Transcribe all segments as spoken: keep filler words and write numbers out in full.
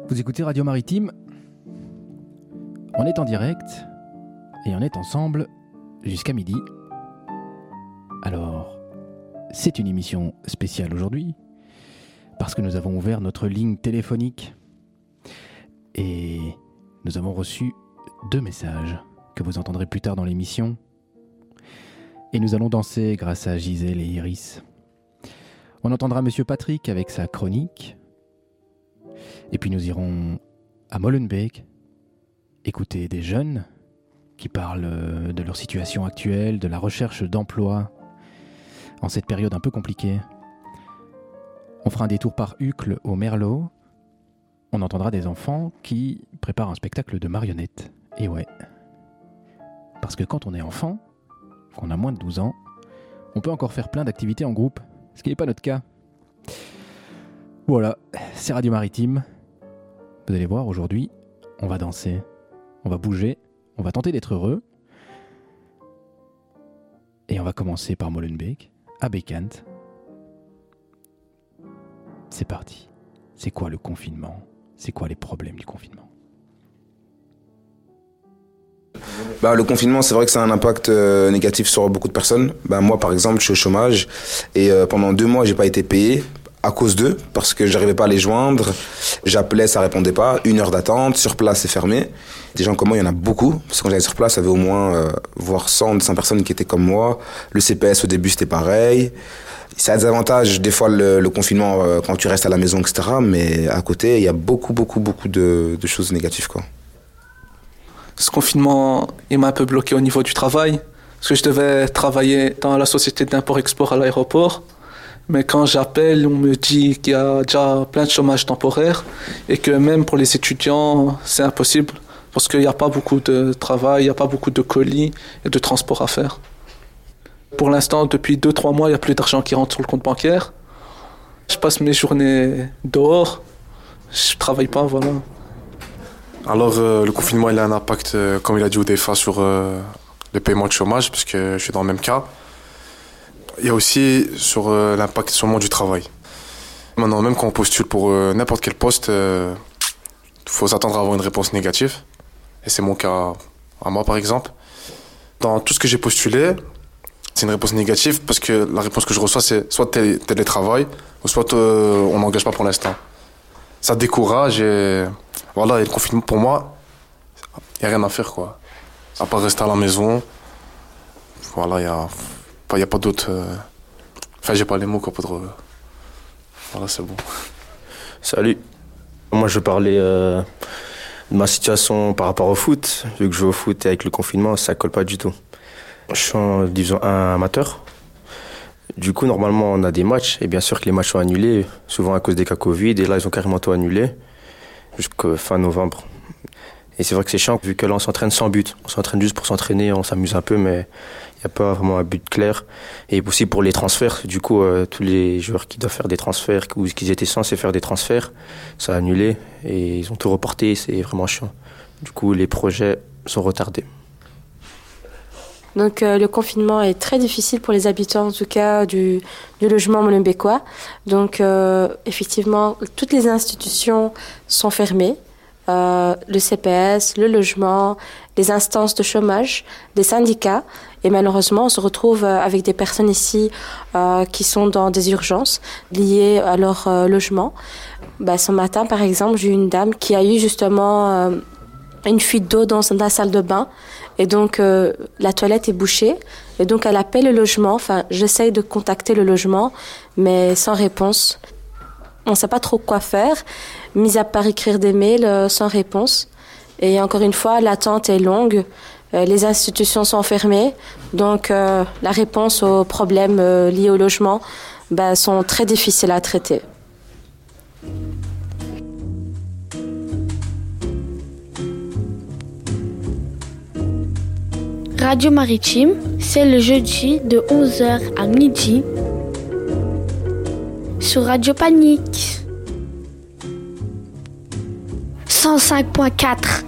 Vous écoutez Radio Maritime. On est en direct et on est ensemble jusqu'à midi. Alors, c'est une émission spéciale aujourd'hui parce que nous avons ouvert notre ligne téléphonique et nous avons reçu deux messages que vous entendrez plus tard dans l'émission. Et nous allons danser grâce à Gisèle et Iris. On entendra Monsieur Patrick avec sa chronique. Et puis nous irons à Molenbeek écouter des jeunes qui parlent de leur situation actuelle, de la recherche d'emploi en cette période un peu compliquée. On fera un détour par Uccle au Merlot. On entendra des enfants qui préparent un spectacle de marionnettes. Et ouais, parce que quand on est enfant, qu'on a moins de douze ans, on peut encore faire plein d'activités en groupe, ce qui n'est pas notre cas. Voilà, c'est Radio Maritime. Vous allez voir, aujourd'hui, on va danser, on va bouger, on va tenter d'être heureux. Et on va commencer par Molenbeek, à Bécante. C'est parti. C'est quoi le confinement ? C'est quoi les problèmes du confinement ? Bah, le confinement, c'est vrai que ça a un impact euh, négatif sur beaucoup de personnes. Bah, moi, par exemple, je suis au chômage et euh, pendant deux mois, j'ai pas été payé à cause d'eux parce que j'arrivais pas à les joindre. J'appelais, ça répondait pas. Une heure d'attente, sur place, c'est fermé. Des gens comme moi, il y en a beaucoup. Parce que quand j'allais sur place, il y avait au moins euh, voire cent, cent personnes qui étaient comme moi. Le C P S, au début, c'était pareil. Ça a des avantages, des fois, le, le confinement, euh, quand tu restes à la maison, et cetera. Mais à côté, il y a beaucoup, beaucoup, beaucoup de, de choses négatives, quoi. Ce confinement, il m'a un peu bloqué au niveau du travail, parce que je devais travailler dans la société d'import-export à l'aéroport. Mais quand j'appelle, on me dit qu'il y a déjà plein de chômage temporaire et que même pour les étudiants, c'est impossible, parce qu'il n'y a pas beaucoup de travail, il n'y a pas beaucoup de colis et de transport à faire. Pour l'instant, depuis deux trois mois, il n'y a plus d'argent qui rentre sur le compte bancaire. Je passe mes journées dehors, je ne travaille pas, voilà. Alors, euh, le confinement, il a un impact, euh, comme il a dit Oudefa, sur euh, le paiement de chômage, parce que je suis dans le même cas. Il y a aussi sur euh, l'impact sur le monde du travail. Maintenant, même quand on postule pour euh, n'importe quel poste, il euh, faut s'attendre à avoir une réponse négative. Et c'est mon cas à moi, par exemple. Dans tout ce que j'ai postulé, c'est une réponse négative, parce que la réponse que je reçois, c'est soit télé- télétravail, ou soit euh, on n'engage pas pour l'instant. Ça décourage et... Voilà, et le confinement, pour moi, il n'y a rien à faire, quoi. À part rester à la maison. Voilà, il n'y a, y a pas d'autre... Euh... Enfin, j'ai pas les mots, quoi, pour... Euh... Voilà, c'est bon. Salut. Moi, je parlais euh, de ma situation par rapport au foot. Vu que je joue au foot et avec le confinement, ça colle pas du tout. Je suis en division un amateur. Du coup, normalement, on a des matchs. Et bien sûr que les matchs sont annulés, souvent à cause des cas Covid. Et là, ils ont carrément tout annulé. Jusqu'à fin novembre. Et c'est vrai que c'est chiant, vu que là on s'entraîne sans but. On s'entraîne juste pour s'entraîner, on s'amuse un peu, mais il n'y a pas vraiment un but clair. Et aussi pour les transferts, du coup, euh, tous les joueurs qui doivent faire des transferts, ou qui étaient censés faire des transferts, ça a annulé, et ils ont tout reporté, c'est vraiment chiant. Du coup, les projets sont retardés. Donc euh, le confinement est très difficile pour les habitants, en tout cas du, du logement molenbeekois. Donc euh, effectivement, toutes les institutions sont fermées. Euh, le C P S, le logement, les instances de chômage, les syndicats. Et malheureusement, on se retrouve avec des personnes ici euh, qui sont dans des urgences liées à leur euh, logement. Bah, ce matin, par exemple, j'ai eu une dame qui a eu justement euh, une fuite d'eau dans la salle de bain. Et donc, euh, la toilette est bouchée. Et donc, elle appelle le logement. Enfin, j'essaye de contacter le logement, mais sans réponse. On ne sait pas trop quoi faire, mis à part écrire des mails euh, sans réponse. Et encore une fois, l'attente est longue. Euh, les institutions sont fermées. Donc, euh, la réponse aux problèmes euh, liés au logement ben, sont très difficiles à traiter. Radio Maritime, c'est le jeudi de onze heures à midi sur Radio Panique cent cinq point quatre.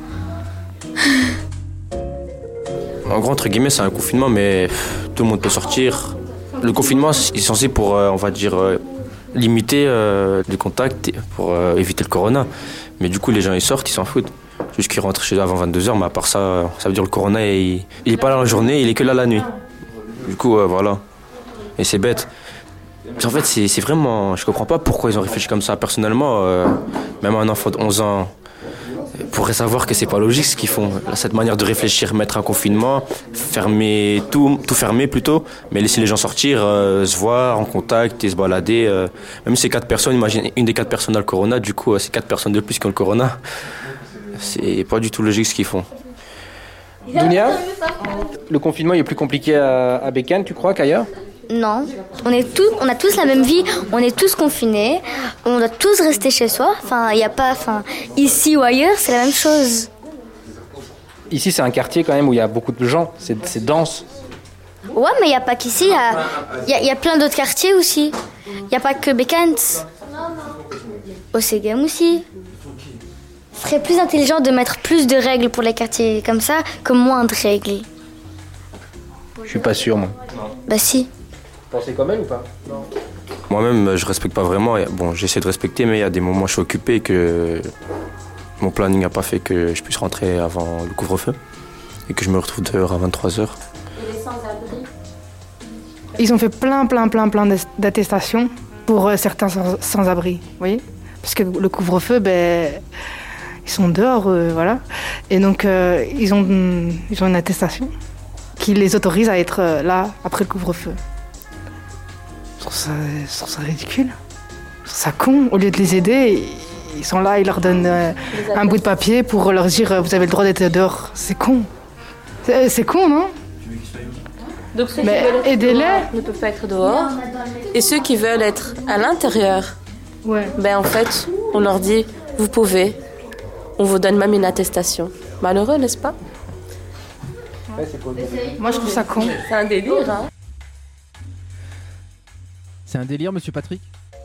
En gros, entre guillemets, c'est un confinement, mais pff, tout le monde peut sortir. Le confinement est censé pour, euh, on va dire, euh, limiter euh, les contacts pour euh, éviter le corona. Mais du coup, les gens ils sortent, ils s'en foutent. Juste qu'ils rentrent chez eux avant vingt-deux heures, mais à part ça, ça veut dire le corona, il, il est pas là la journée, il est que là la nuit. Du coup, euh, voilà. Et c'est bête. En fait, c'est, c'est vraiment... Je comprends pas pourquoi ils ont réfléchi comme ça. Personnellement, euh, même un enfant de onze ans pourrait savoir que c'est pas logique ce qu'ils font. Cette manière de réfléchir, mettre un confinement, fermer tout, tout fermer plutôt, mais laisser les gens sortir, euh, se voir en contact et se balader. Euh, même si c'est quatre personnes, imagine une des quatre personnes a le corona, du coup, euh, c'est quatre personnes de plus qui ont le corona. C'est pas du tout logique ce qu'ils font. Dunia, le confinement est plus compliqué à, à Bécane, tu crois, qu'ailleurs ? Non, on, est tous, on a tous la même vie, on est tous confinés, on doit tous rester chez soi. Enfin, il n'y a pas, enfin, ici ou ailleurs, c'est la même chose. Ici, c'est un quartier quand même où il y a beaucoup de gens, c'est, c'est dense. Ouais, mais il n'y a pas qu'ici, il y a, y a, y a plein d'autres quartiers aussi. Il n'y a pas que Bécane. Au Ségem aussi. Ce serait plus intelligent de mettre plus de règles pour les quartiers comme ça que moins de règles. Je suis pas sûr, moi. Bah si. Vous pensez comme elle ou pas ? Non. Moi-même, je respecte pas vraiment. Bon, j'essaie de respecter, mais il y a des moments où je suis occupé et que mon planning n'a pas fait que je puisse rentrer avant le couvre-feu et que je me retrouve dehors à vingt-trois heures. Et les sans-abri ? Ils ont fait plein, plein, plein, plein d'attestations pour certains sans- sans-abri, vous voyez ? Parce que le couvre-feu, ben, ils sont dehors, euh, voilà. Et donc, euh, ils ont, ils ont une attestation qui les autorise à être là après le couvre-feu. Je trouve ça, je trouve ça ridicule. Je trouve ça con. Au lieu de les aider, ils sont là, ils leur donnent euh, un bout de papier pour leur dire euh, vous avez le droit d'être dehors. C'est con. C'est, c'est con, non ? Donc ceux Mais qui veulent être aidez-les. dehors ne peuvent pas être dehors. Et ceux qui veulent être à l'intérieur, Ouais. ben en fait, on leur dit vous pouvez. On vous donne même une attestation. Malheureux, n'est-ce pas ? Moi, je trouve ça con. C'est un délire, hein ? C'est un délire, monsieur Patrick ?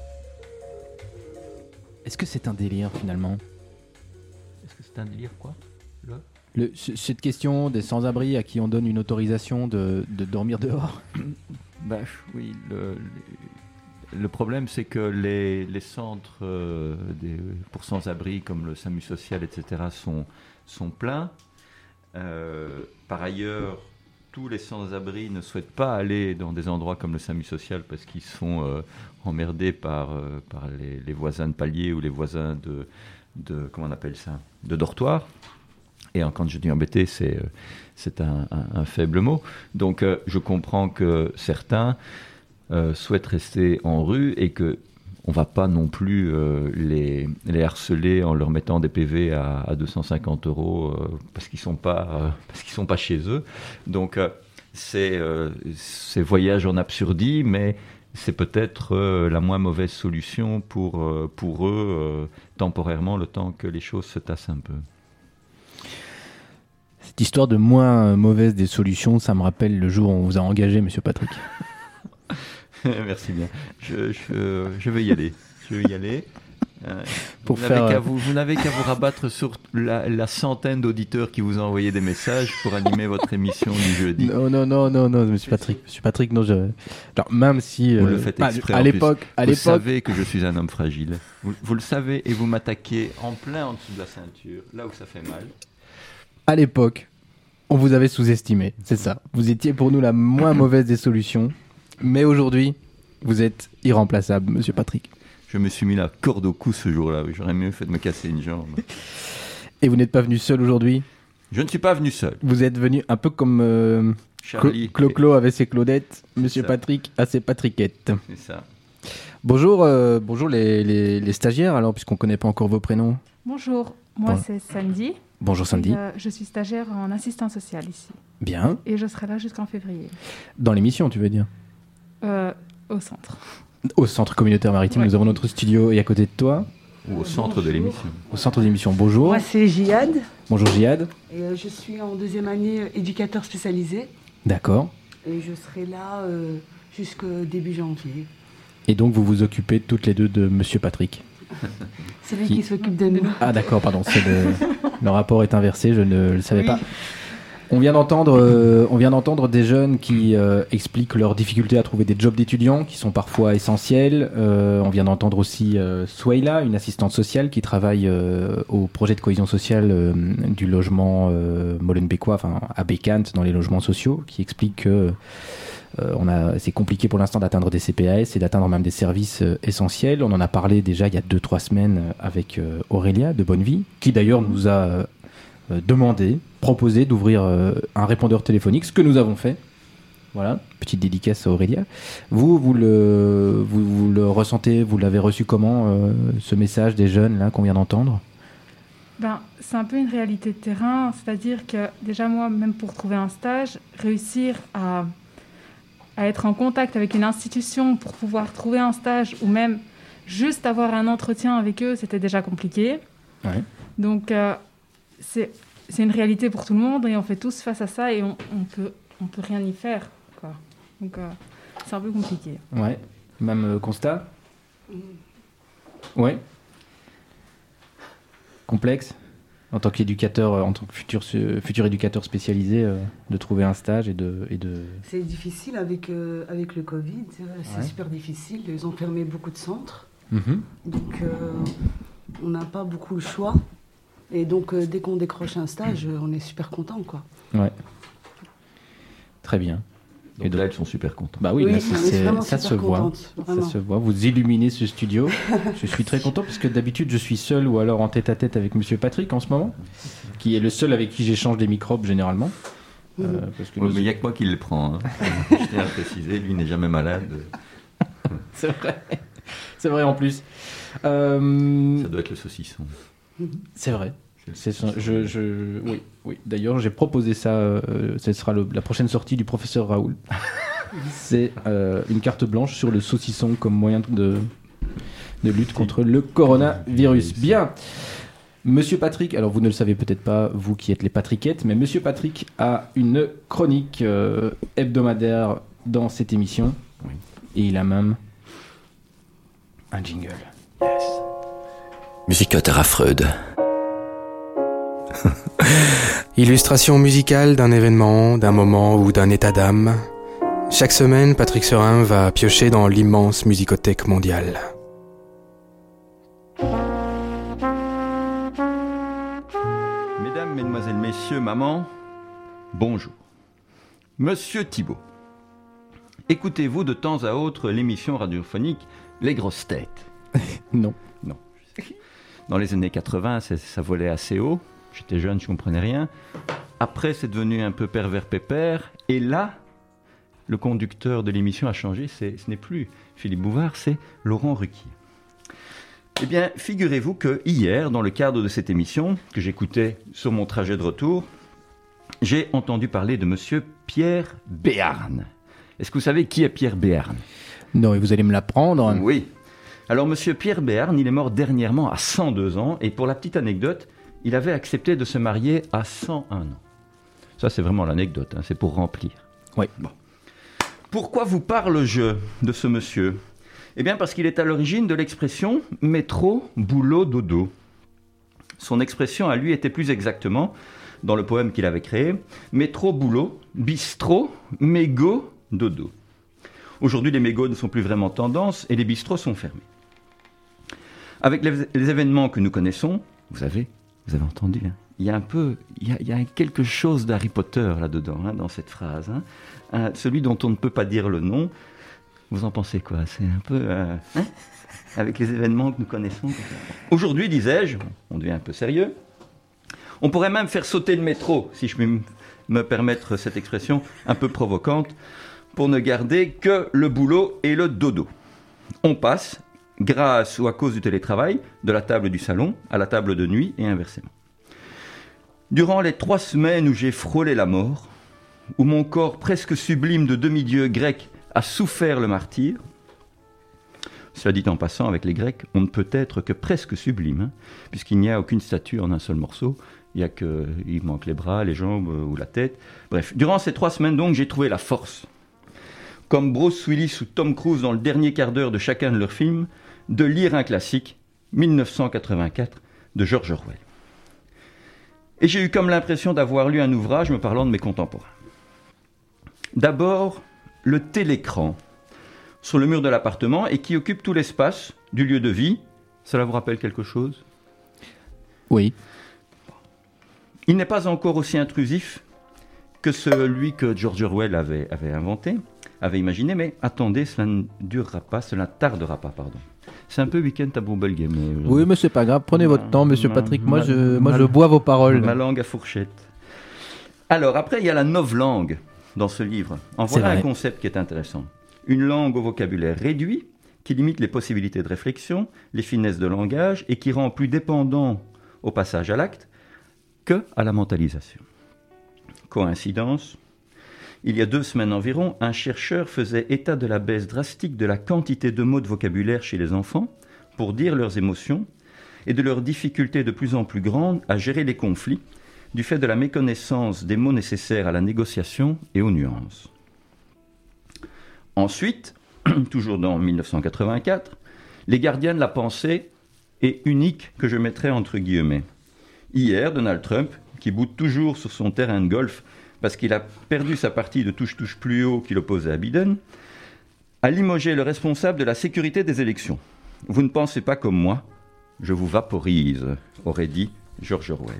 Est-ce que c'est un délire, finalement ? Est-ce que c'est un délire, quoi ? Le... Le, c- cette question des sans-abri à qui on donne une autorisation de, de dormir dehors ? Bah, oui, le, le, le problème, c'est que les, les centres euh, des, pour sans-abri, comme le SAMU social, et cetera, sont, sont pleins. Euh, par ailleurs, tous les sans-abri ne souhaitent pas aller dans des endroits comme le SAMU social parce qu'ils sont euh, emmerdés par, euh, par les, les voisins de palier ou les voisins de, de comment on appelle ça, de dortoir. Et quand je dis embêté, c'est, euh, c'est un, un, un faible mot. Donc euh, je comprends que certains euh, souhaitent rester en rue et que on ne va pas non plus euh, les, les harceler en leur mettant des P V à, à deux cent cinquante euros euh, parce qu'ils ne sont, euh, sont pas chez eux. Donc, euh, c'est, euh, c'est voyage en absurdie, mais c'est peut-être euh, la moins mauvaise solution pour, euh, pour eux, euh, temporairement, le temps que les choses se tassent un peu. Cette histoire de moins mauvaise des solutions, ça me rappelle le jour où on vous a engagé, monsieur Patrick. Merci bien. Je, je, je vais y aller. Je vais y aller. Euh, Pour vous, faire... n'avez qu'à vous, vous n'avez qu'à vous rabattre sur la, la centaine d'auditeurs qui vous ont envoyé des messages pour animer votre émission du jeudi. Non, non, non, non, non, monsieur Patrick. Monsieur Patrick, non, je... Alors, même si... Vous euh, le faites à- exprès. à, en l'époque, plus. à vous l'époque... savez que je suis un homme fragile. Vous, vous le savez et vous m'attaquez en plein en dessous de la ceinture, là où ça fait mal. À l'époque, on vous avait sous-estimé, c'est ça. Vous étiez pour nous la moins mauvaise des solutions. Mais aujourd'hui, vous êtes irremplaçable, monsieur Patrick. Je me suis mis la corde au cou ce jour-là. Oui, j'aurais mieux fait de me casser une jambe. Et vous n'êtes pas venu seul aujourd'hui ? Je ne suis pas venu seul. Vous êtes venu un peu comme euh, Charlie. Clo- Clo-Clo avait ses Claudettes, monsieur ça. Patrick a ses Patriquettes. C'est ça. Bonjour, euh, bonjour les, les, les stagiaires, alors, puisqu'on ne connaît pas encore vos prénoms. Bonjour, moi Bon. c'est Sandy. Bonjour Sandy. Et, euh, je suis stagiaire en assistance sociale ici. Bien. Et je serai là jusqu'en février. Dans l'émission, tu veux dire ? Euh, au centre. Au centre communautaire maritime, Ouais. nous avons notre studio et à côté de toi, Ou au centre de l'émission. au centre d'émission. Bonjour. Moi, c'est Jihad. Bonjour Jihad. Et euh, je suis en deuxième année euh, éducateur spécialisé. D'accord. Et je serai là euh, jusqu'au début janvier. Et donc vous vous occupez toutes les deux de monsieur Patrick. C'est lui Qui- qui, s'occupe de nous. Ah d'accord, pardon, c'est le... le rapport est inversé, je ne le savais Oui. pas. On vient d'entendre, euh, on vient d'entendre des jeunes qui euh, expliquent leurs difficultés à trouver des jobs d'étudiants qui sont parfois essentiels. Euh, on vient d'entendre aussi euh, Souaila, une assistante sociale qui travaille euh, au projet de cohésion sociale euh, du logement euh, Molenbeekoa, enfin à Bécante, dans les logements sociaux, qui explique que euh, on a, c'est compliqué pour l'instant d'atteindre des C P A S et d'atteindre même des services euh, essentiels. On en a parlé déjà il y a deux trois semaines avec euh, Aurélia de Bonnevie, qui d'ailleurs nous a euh, demandé, proposé d'ouvrir euh, un répondeur téléphonique, ce que nous avons fait. Voilà, petite dédicace à Aurélia. Vous, vous le, vous, vous le ressentez, vous l'avez reçu comment, euh, ce message des jeunes là qu'on vient d'entendre ? Ben, c'est un peu une réalité de terrain, c'est-à-dire que déjà moi, même pour trouver un stage, réussir à, à être en contact avec une institution pour pouvoir trouver un stage ou même juste avoir un entretien avec eux, c'était déjà compliqué. Ouais. Donc, euh, c'est, c'est une réalité pour tout le monde et on fait tous face à ça et on, on peut, on peut rien y faire, quoi. Donc, euh, c'est un peu compliqué. Ouais. Même euh, constat ? Ouais. Complexe en tant qu'éducateur, en tant que futur, futur éducateur spécialisé, euh, de trouver un stage et de... Et de... C'est difficile avec, euh, avec le Covid, c'est Ouais. super difficile. Ils ont fermé beaucoup de centres, Mhm. donc euh, on n'a pas beaucoup le choix. Et donc euh, dès qu'on décroche un stage, euh, on est super content, quoi. Ouais. Très bien. Donc là, elles sont super contentes. Bah oui, Oui, là, on ça, est c'est- vraiment ça se super voit. contentes, Ça vraiment. se voit. Vous illuminez ce studio. Je suis très content parce que d'habitude, je suis seul ou alors en tête-à-tête avec Monsieur Patrick en ce moment, qui est le seul avec qui j'échange des microbes généralement. Euh, parce que Ouais, nous- mais il n'y a que moi qui le prends. Hein. Je tiens à préciser, lui n'est jamais malade. C'est vrai. C'est vrai en plus. Euh, Ça doit être le saucisson. C'est vrai. C'est ça, je, je, oui, oui. D'ailleurs, j'ai proposé ça. Euh, ce sera le- la prochaine sortie du professeur Raoul. C'est euh, une carte blanche sur le saucisson comme moyen de, de lutte contre le coronavirus. Bien. Monsieur Patrick, alors vous ne le savez peut-être pas, vous qui êtes les Patrickettes, mais Monsieur Patrick a une chronique euh, hebdomadaire dans cette émission. Et il a même un jingle. Musicothera Freud. Illustration musicale d'un événement, d'un moment ou d'un état d'âme. Chaque semaine, Patrick Serin va piocher dans l'immense musicothèque mondiale. Mesdames, Mesdemoiselles, Messieurs, Maman, bonjour. Monsieur Thibault, écoutez-vous de temps à autre l'émission radiophonique Les Grosses Têtes ? Non. Non. Dans les années quatre-vingts, ça, ça volait assez haut. J'étais jeune, je ne comprenais rien. Après, c'est devenu un peu pervers pépère. Et là, le conducteur de l'émission a changé. C'est, ce n'est plus Philippe Bouvard, c'est Laurent Ruquier. Eh bien, figurez-vous que hier, dans le cadre de cette émission, que j'écoutais sur mon trajet de retour, j'ai entendu parler de monsieur Pierre Béarn. Est-ce que vous savez qui est Pierre Béarn ? Non, et vous allez me l'apprendre. Oui. Alors, monsieur Pierre Béarn, il est mort dernièrement à cent deux ans. Et pour la petite anecdote, il avait accepté de se marier à cent un ans. Ça, c'est vraiment l'anecdote, hein, c'est pour remplir. Oui. Bon. Pourquoi vous parle-je de ce monsieur ? Eh bien, parce qu'il est à l'origine de l'expression « métro, boulot, dodo ». Son expression à lui était plus exactement, dans le poème qu'il avait créé, « métro, boulot, bistrot, mégot, dodo ». Aujourd'hui, les mégots ne sont plus vraiment tendance et les bistrots sont fermés. Avec les, les événements que nous connaissons, vous savez, vous avez entendu, hein, il y a un peu, il y a, il y a quelque chose d'Harry Potter là-dedans, hein, dans cette phrase. Hein, hein, celui dont on ne peut pas dire le nom. Vous en pensez quoi ? C'est un peu... Euh, hein, avec les événements que nous connaissons. Aujourd'hui, disais-je, on devient un peu sérieux, on pourrait même faire sauter le métro, si je puis me permettre cette expression un peu provocante, pour ne garder que le boulot et le dodo. On passe, grâce ou à cause du télétravail, de la table du salon à la table de nuit et inversement. Durant les trois semaines où j'ai frôlé la mort, où mon corps presque sublime de demi-dieu grec a souffert le martyre, cela dit en passant, avec les Grecs, on ne peut être que presque sublime, hein, puisqu'il n'y a aucune statue en un seul morceau, il y a que, il manque les bras, les jambes euh, ou la tête. Bref, durant ces trois semaines donc, j'ai trouvé la force, comme Bruce Willis ou Tom Cruise dans le dernier quart d'heure de chacun de leurs films, de lire un classique, mille neuf cent quatre-vingt-quatre, de George Orwell. Et j'ai eu comme l'impression d'avoir lu un ouvrage me parlant de mes contemporains. D'abord, le télécran sur le mur de l'appartement et qui occupe tout l'espace du lieu de vie. Cela vous rappelle quelque chose ? Oui. Il n'est pas encore aussi intrusif que celui que George Orwell avait, avait inventé, avait imaginé, mais attendez, cela ne durera pas, cela ne tardera pas, pardon. C'est un peu week-end à Bourbelgame. Mais... Oui, mais c'est pas grave, prenez votre temps, monsieur ma, Patrick, moi, ma, je, moi ma, je bois vos paroles. Ma langue à fourchette. Alors, après, il y a la novlangue dans ce livre. En voilà un concept qui est intéressant. Une langue au vocabulaire réduit, qui limite les possibilités de réflexion, les finesses de langage, et qui rend plus dépendant au passage à l'acte que à la mentalisation. Coïncidence, il y a deux semaines environ, un chercheur faisait état de la baisse drastique de la quantité de mots de vocabulaire chez les enfants pour dire leurs émotions et de leur difficulté de plus en plus grande à gérer les conflits du fait de la méconnaissance des mots nécessaires à la négociation et aux nuances. Ensuite, toujours dans mille neuf cent quatre-vingt-quatre, les gardiens de la pensée est unique que je mettrai entre guillemets. Hier, Donald Trump, qui boude toujours sur son terrain de golf parce qu'il a perdu sa partie de touche-touche plus haut qu'il opposait à Biden, a limogé le responsable de la sécurité des élections. Vous ne pensez pas comme moi, je vous vaporise, aurait dit George Orwell.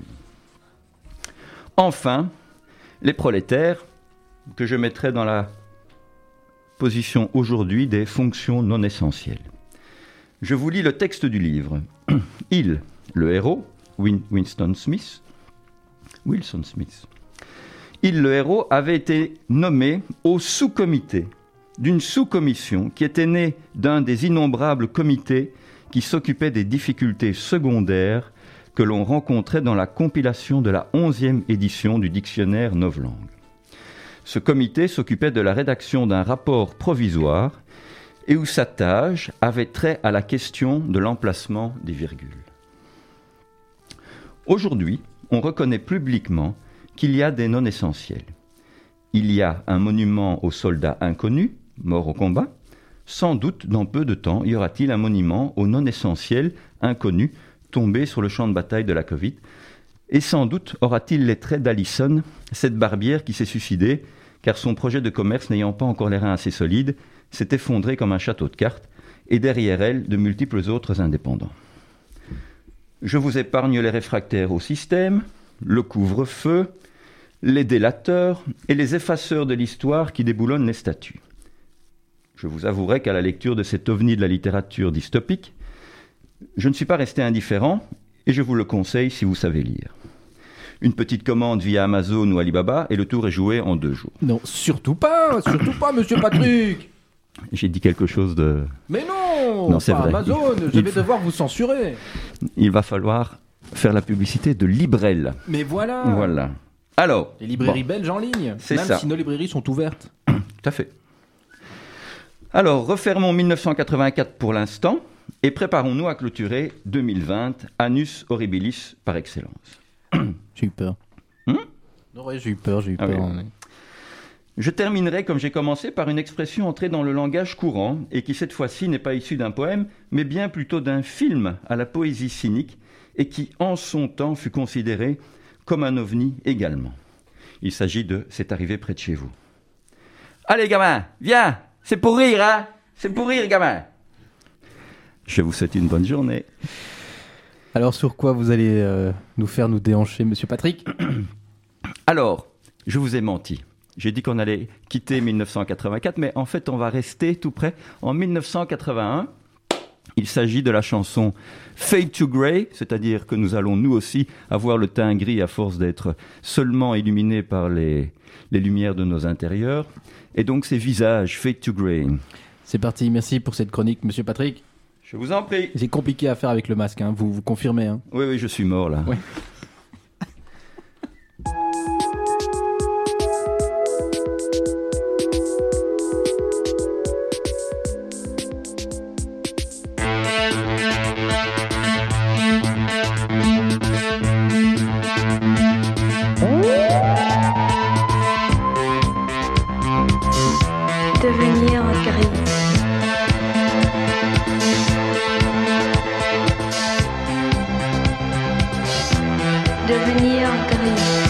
Enfin, les prolétaires, que je mettrai dans la position aujourd'hui des fonctions non essentielles. Je vous lis le texte du livre. Il, le héros, Win- Winston Smith, Wilson Smith, il, le héros, avait été nommé au sous-comité d'une sous-commission qui était née d'un des innombrables comités qui s'occupaient des difficultés secondaires que l'on rencontrait dans la compilation de la onzième édition du dictionnaire novlangue. Ce comité s'occupait de la rédaction d'un rapport provisoire et où sa tâche avait trait à la question de l'emplacement des virgules. Aujourd'hui, on reconnaît publiquement qu'il y a des non-essentiels. Il y a un monument aux soldats inconnus, morts au combat. Sans doute, dans peu de temps, y aura-t-il un monument aux non-essentiels inconnus tombés sur le champ de bataille de la Covid. Et sans doute aura-t-il les traits d'Alison, cette barbière qui s'est suicidée, car son projet de commerce n'ayant pas encore les reins assez solides, s'est effondré comme un château de cartes, et derrière elle, de multiples autres indépendants. Je vous épargne les réfractaires au système, le couvre-feu, les délateurs et les effaceurs de l'histoire qui déboulonnent les statues. Je vous avouerai qu'à la lecture de cet ovni de la littérature dystopique, je ne suis pas resté indifférent et je vous le conseille si vous savez lire. Une petite commande via Amazon ou Alibaba et le tour est joué en deux jours. Non, surtout pas, surtout pas, monsieur Patrick. J'ai dit quelque chose de... Mais non, non c'est pas vrai. Amazon, il, je il vais faut... devoir vous censurer. Il va falloir faire la publicité de Librel. Mais voilà. Voilà. Alors, les librairies bon, belges en ligne, c'est même ça. si nos librairies sont ouvertes. Tout à fait. Alors, refermons mille neuf cent quatre-vingt-quatre pour l'instant et préparons-nous à clôturer deux mille vingt, Annus Horribilis par excellence. J'ai eu peur. Hum non, ouais, j'ai eu peur, j'ai eu ah peur. Oui. Mais... Je terminerai, comme j'ai commencé, par une expression entrée dans le langage courant et qui, cette fois-ci, n'est pas issue d'un poème, mais bien plutôt d'un film à la poésie cynique et qui, en son temps, fut considéré comme un ovni également. Il s'agit de « C'est arrivé près de chez vous ». Allez, gamin, viens, c'est pour rire, hein, c'est pour rire, gamin. Je vous souhaite une bonne journée. Alors, sur quoi vous allez euh, nous faire nous déhancher, monsieur Patrick? Alors, je vous ai menti. J'ai dit qu'on allait quitter mille neuf cent quatre-vingt-quatre, mais en fait, on va rester tout près en mille neuf cent quatre-vingt-un. Il s'agit de la chanson Fade to Grey, c'est-à-dire que nous allons nous aussi avoir le teint gris à force d'être seulement illuminés par les, les lumières de nos intérieurs. Et donc, ces visages, Fade to Grey. C'est parti, merci pour cette chronique, monsieur Patrick. Je vous en prie. C'est compliqué à faire avec le masque, hein. vous, vous confirmez. Hein. Oui, oui, je suis mort là. Oui. Devenir gris. Devenir gris.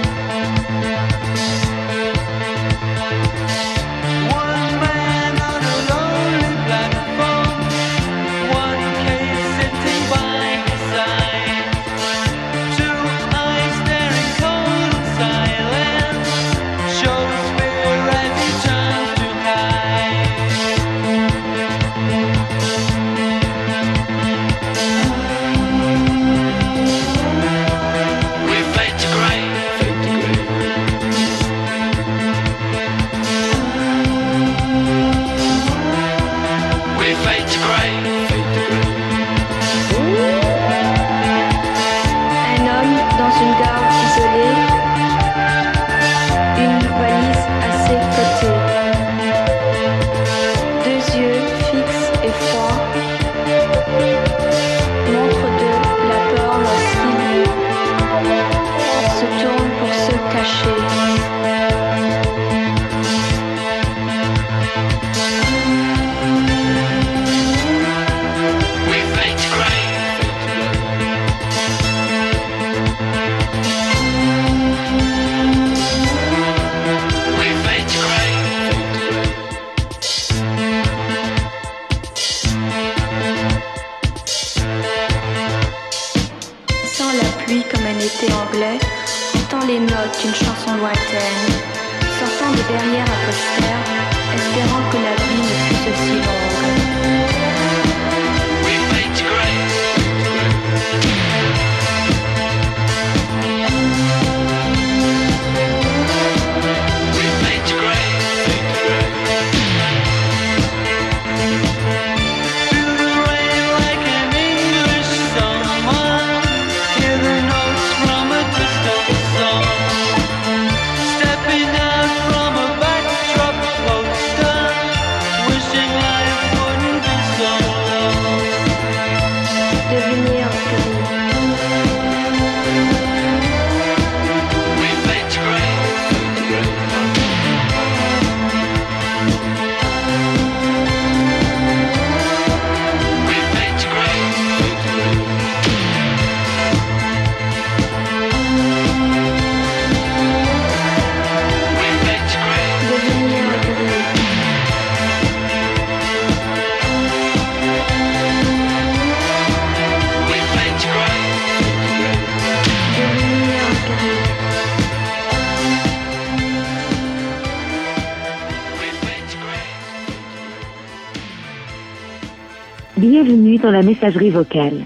Bienvenue dans la messagerie vocale.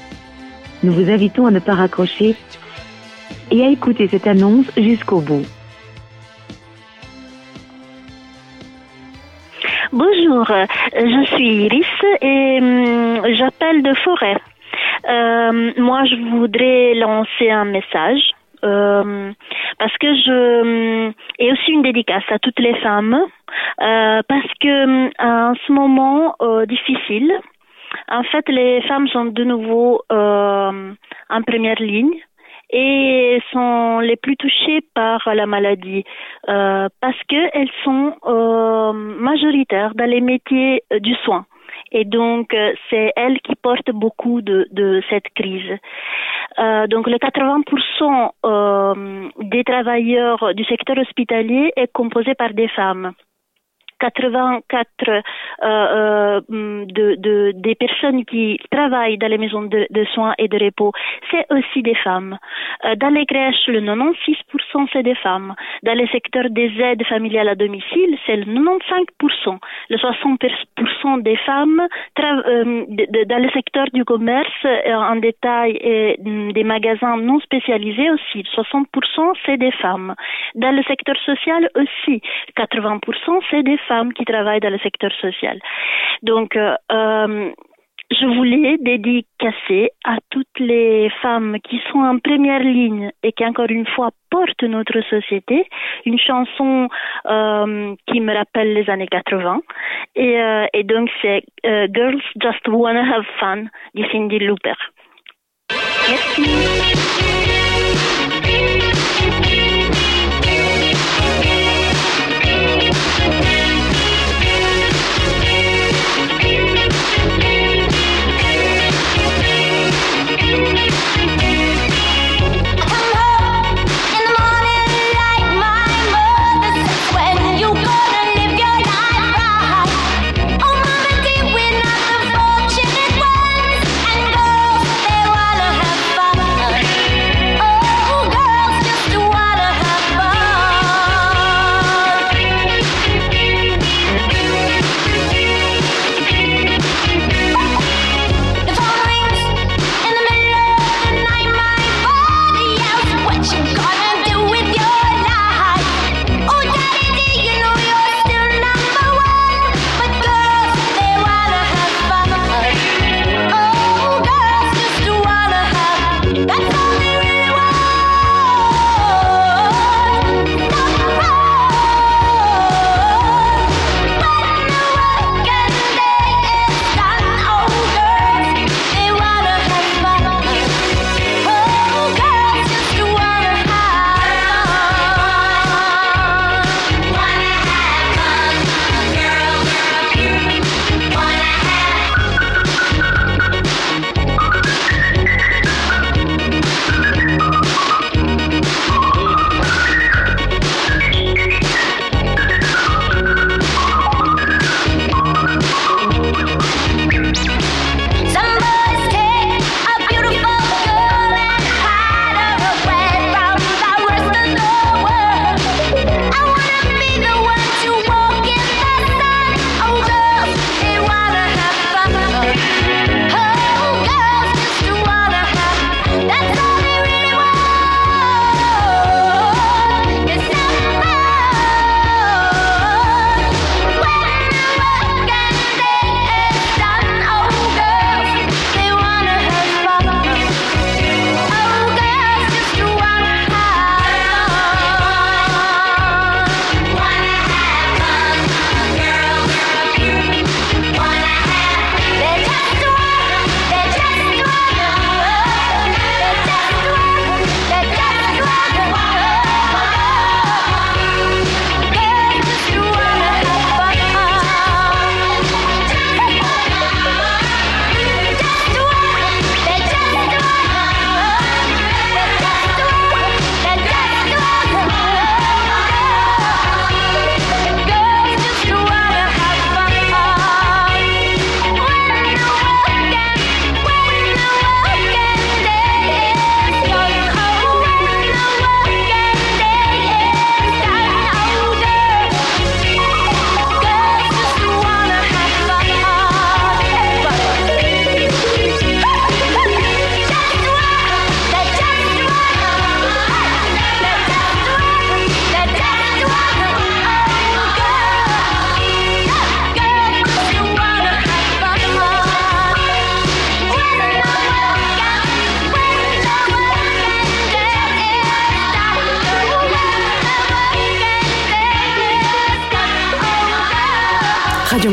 Nous vous invitons à ne pas raccrocher et à écouter cette annonce jusqu'au bout. Bonjour, je suis Iris et hum, j'appelle de Forêt. Euh, moi, je voudrais lancer un message euh, parce que je... et aussi une dédicace à toutes les femmes euh, parce que en ce moment euh, difficile, en fait, les femmes sont de nouveau euh, en première ligne et sont les plus touchées par la maladie euh, parce qu'elles sont euh, majoritaires dans les métiers du soin. Et donc, c'est elles qui portent beaucoup de, de cette crise. Euh, donc, le quatre-vingts pour cent euh, des travailleurs du secteur hospitalier est composé par des femmes. quatre-vingt-quatre euh, euh, de, de, des personnes qui travaillent dans les maisons de, de soins et de repos, c'est aussi des femmes. Euh, dans les crèches, le quatre-vingt-seize pour cent c'est des femmes. Dans le secteur des aides familiales à domicile, c'est le quatre-vingt-quinze pour cent. Le soixante pour cent des femmes tra- euh, de, de, dans le secteur du commerce euh, en détail et euh, des magasins non spécialisés aussi, soixante pour cent c'est des femmes. Dans le secteur social aussi, quatre-vingts pour cent c'est des femmes qui travaillent dans le secteur social. Donc, euh, euh, je voulais dédicacer à toutes les femmes qui sont en première ligne et qui, encore une fois, portent notre société, une chanson euh, qui me rappelle les années quatre-vingts. Et, euh, et donc, c'est euh, Girls Just Wanna Have Fun de Cyndi Lauper. Merci.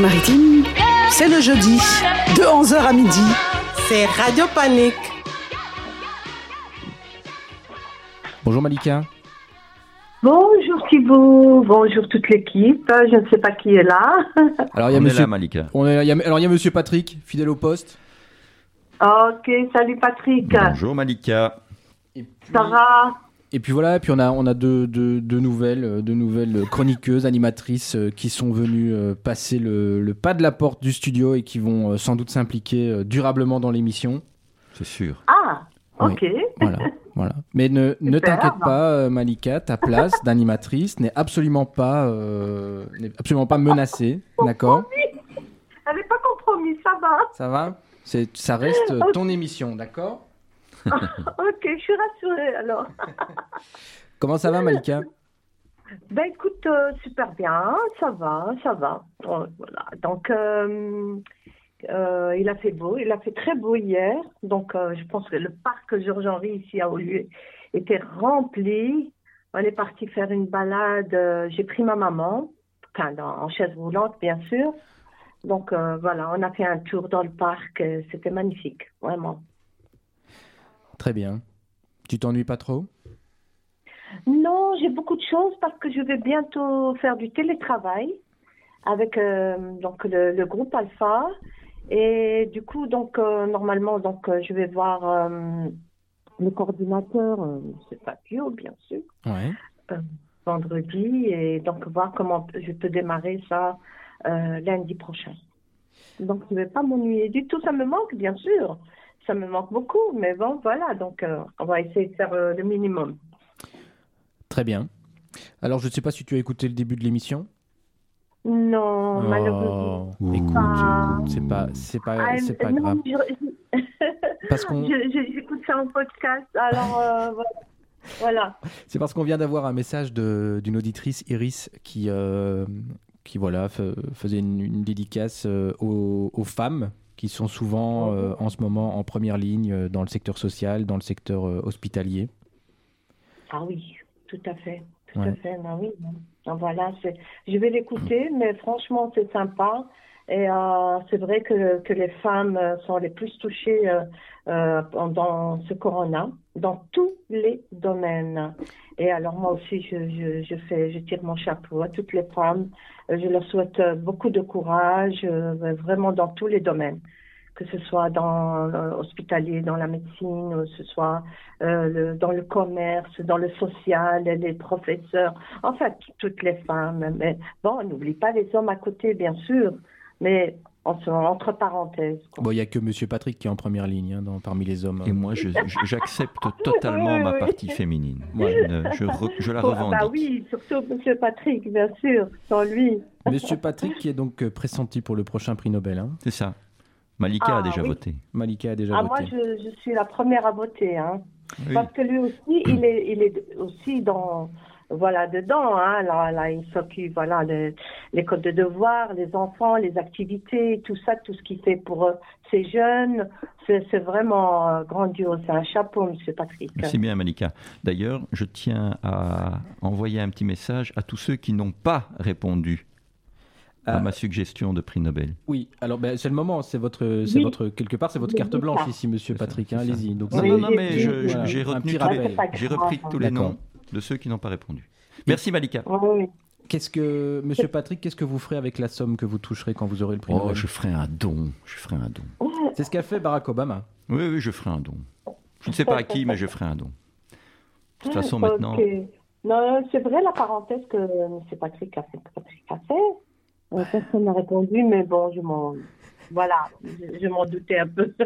Alpes-Maritimes, c'est le jeudi, de onze heures à midi. C'est Radio Panique. Bonjour Malika. Bonjour Thibaut, bonjour toute l'équipe. Je ne sais pas qui est là. Alors il y a On est monsieur là, Malika. On est, il y a- alors il y a monsieur Patrick, fidèle au poste. Ok, salut Patrick. Bonjour Malika. Ça va? Et puis voilà, et puis on a, on a deux, deux, deux nouvelles, euh, deux nouvelles chroniqueuses, animatrices euh, qui sont venues euh, passer le, le pas de la porte du studio et qui vont euh, sans doute s'impliquer euh, durablement dans l'émission. C'est sûr. Ah, ok. Oui, voilà, voilà. Mais ne, ne Super. t'inquiète pas, euh, Malika, ta place d'animatrice n'est absolument pas, euh, n'est absolument pas menacée, d'accord? Elle n'est pas compromise, ça va. Ça va? C'est, ça reste euh, ton émission, d'accord? Ok, je suis rassurée alors. Comment ça va, Malika? Ben écoute, euh, super bien, ça va, ça va. Euh, voilà. Donc, euh, euh, il a fait beau, il a fait très beau hier. Donc, euh, je pense que le parc Georges-Henri ici à Olieu était rempli. On est parti faire une balade. euh, J'ai pris ma maman, enfin, dans- en chaise roulante, bien sûr. Donc, euh, voilà, on a fait un tour dans le parc. euh, C'était magnifique, vraiment. Très bien. Tu t'ennuies pas trop? Non, j'ai beaucoup de choses parce que je vais bientôt faire du télétravail avec euh, donc le, le groupe Alpha et du coup donc euh, normalement donc euh, je vais voir euh, le coordinateur, euh, c'est Fabio bien sûr, Ouais. euh, vendredi et donc voir comment je peux démarrer ça euh, lundi prochain. Donc je vais pas m'ennuyer du tout, ça me manque bien sûr, ça me manque beaucoup, mais bon voilà donc euh, on va essayer de faire euh, le minimum. Très bien. Alors, je ne sais pas si tu as écouté le début de l'émission. Non, malheureusement. Oh, écoute, Ah. écoute, c'est pas, c'est pas, Ah, c'est pas non, grave. je- Parce qu'on- je- je- J'écoute ça en podcast, alors euh, voilà. Voilà. C'est parce qu'on vient d'avoir un message de- d'une auditrice, Iris, qui, euh, qui voilà, fe- faisait une, une dédicace euh, aux, aux femmes qui sont souvent euh, en ce moment en première ligne euh, dans le secteur social, dans le secteur euh, hospitalier. Ah oui, tout à fait. Tout Ouais. à fait, ben oui. Donc voilà, c'est- je vais l'écouter, mais franchement, c'est sympa. Et euh, c'est vrai que, que les femmes euh, sont les plus touchées euh, euh, pendant ce corona, dans tous les domaines. Et alors moi aussi, je, je, je, fais, je tire mon chapeau à toutes les femmes. Euh, Je leur souhaite euh, beaucoup de courage, euh, vraiment dans tous les domaines. Que ce soit dans l'hospitalier, dans la médecine, ou ce soit euh, le, dans le commerce, dans le social, les professeurs, enfin t- toutes les femmes. Mais bon, on n'oublie pas les hommes à côté, bien sûr, mais en- entre parenthèses. Bon, il n'y a que Monsieur Patrick qui est en première ligne hein, dans, parmi les hommes. Et moi, je- je- j'accepte totalement Oui, ma oui. partie féminine. Moi, je, ne- je re- je la Bon, revendique. bah oui, surtout Monsieur Patrick, bien sûr, sans lui. Monsieur Patrick qui est donc euh, pressenti pour le prochain prix Nobel. Hein. C'est ça. Malika Ah, a déjà oui. voté. Malika a déjà Ah, voté. moi, je, je suis la première à voter, hein. Oui. Parce que lui aussi, il est, il est aussi dans, voilà, dedans, hein. Là, là, il s'occupe, voilà, de, les codes de devoirs, les enfants, les activités, tout ça, tout ce qu'il fait pour euh, ces jeunes, c'est, c'est vraiment euh, grandiose. C'est un chapeau, Monsieur Patrick. Merci bien, Malika. D'ailleurs, je tiens à envoyer un petit message à tous ceux qui n'ont pas répondu à Ah. ma suggestion de prix Nobel. Oui, alors ben, c'est le moment, c'est votre, c'est Oui. votre quelque part, c'est votre Oui, carte c'est blanche ça. ici, Monsieur C'est ça, Patrick. c'est hein, ça. allez-y. Donc Non, c'est- non, non, mais j'ai- je- je- voilà, j'ai un retenu, petit tous- rappel. C'est pas j'ai grave. repris tous les D'accord. noms de ceux qui n'ont pas répondu. Merci, Malika. Oui, oui. Qu'est-ce que, Monsieur Patrick, qu'est-ce que vous ferez avec la somme que vous toucherez quand vous aurez le prix Oh, Nobel je ferai un don. Je ferai un don. C'est ce qu'a fait Barack Obama. Oui, oui, je ferai un don. Je ne sais pas à qui, mais je ferai un don. De toute façon, Ok. maintenant, Non, c'est vrai la parenthèse que M. Patrick a fait. Patrick a fait. Euh, Personne n'a répondu, mais bon, je m'en, voilà, je, je m'en doutais un peu.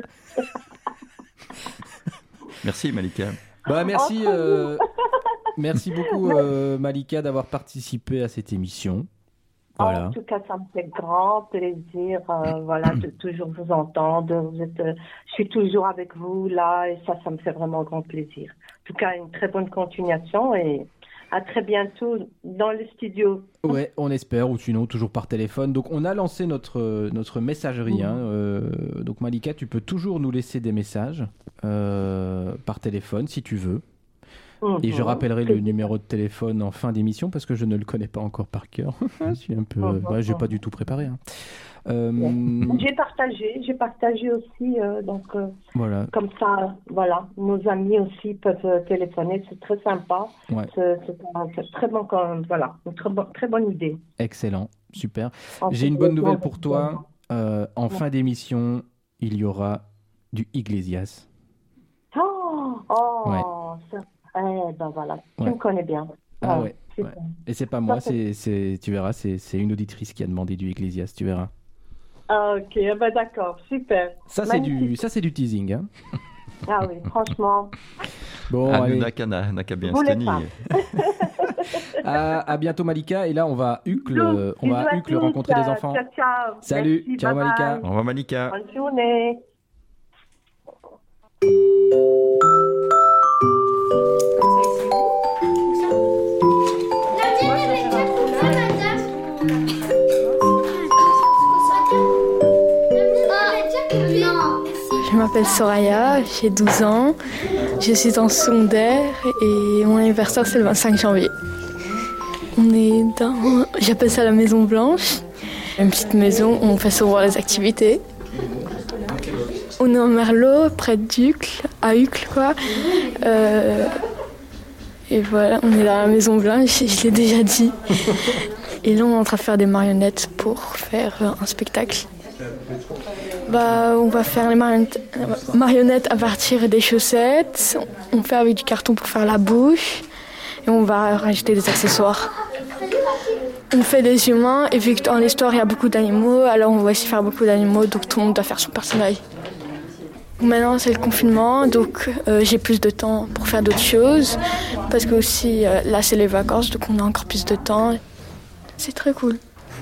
merci, Malika. Bah, merci, Entre euh, merci beaucoup, euh, Malika, d'avoir participé à cette émission. Voilà. En tout cas, ça me fait grand plaisir, euh, voilà, de toujours vous entendre. Vous êtes, euh, je suis toujours avec vous là, et ça, ça me fait vraiment grand plaisir. En tout cas, une très bonne continuation et à très bientôt dans le studio. Ouais, on espère, ou sinon toujours par téléphone. Donc on a lancé notre, notre messagerie. Hein, euh, donc Malika, tu peux toujours nous laisser des messages euh, par téléphone si tu veux. Et je rappellerai le numéro de téléphone en fin d'émission parce que je ne le connais pas encore par cœur. Je suis un peu, ouais, j'ai pas du tout préparé. Hein. Euh... J'ai partagé, j'ai partagé aussi, euh, donc euh, voilà. Comme ça, voilà, nos amis aussi peuvent euh, téléphoner, c'est très sympa. Ouais. C'est, c'est, un, c'est très bon, comme, voilà, une très, bon, très bonne idée. Excellent, super. En J'ai fait, une bonne le nouvelle plan, pour toi. Euh, en ouais. fin d'émission, il y aura du Iglesias. Oh, oh Ouais. ça, eh ben voilà, tu Ouais. me connais bien. Ah Ouais, ouais. ouais. Et c'est pas moi, c'est, c'est, tu verras, c'est, c'est une auditrice qui a demandé du Iglesias, tu verras. Ah, ok, eh ben d'accord, super. Ça c'est Magnifique. du, ça c'est du teasing. Hein. Ah oui, franchement. Bon, Ah, allez. nous, n'a qu'à n'a qu'à bien Vous se les tenir. à, à bientôt Malika. Et là, on va Uccle, Bisous, on va bisous à Uccle tous, rencontrer des euh, enfants. Ciao, ciao. Salut, Merci, ciao bye Malika. bye. Au revoir Malika. Bonne journée. Je m'appelle Soraya, j'ai douze ans, je suis en secondaire et mon anniversaire c'est le vingt-cinq janvier. On est dans, j'appelle ça la Maison Blanche, une petite maison où on fait souvent les activités. On est en Merlot, près d'Uccle, à Uccle quoi. Euh, et voilà, on est dans la Maison Blanche, je l'ai déjà dit. Et là on est en train de faire des marionnettes pour faire un spectacle. Bah, on va faire les marionnettes, marionnettes à partir des chaussettes. On fait avec du carton pour faire la bouche. Et on va rajouter des accessoires. On fait des humains. Et vu que dans l'histoire, il y a beaucoup d'animaux, alors on va aussi faire beaucoup d'animaux. Donc tout le monde doit faire son personnage. Maintenant, c'est le confinement. Donc euh, j'ai plus de temps pour faire d'autres choses. Parce que aussi, euh, là, c'est les vacances. Donc on a encore plus de temps. C'est très cool.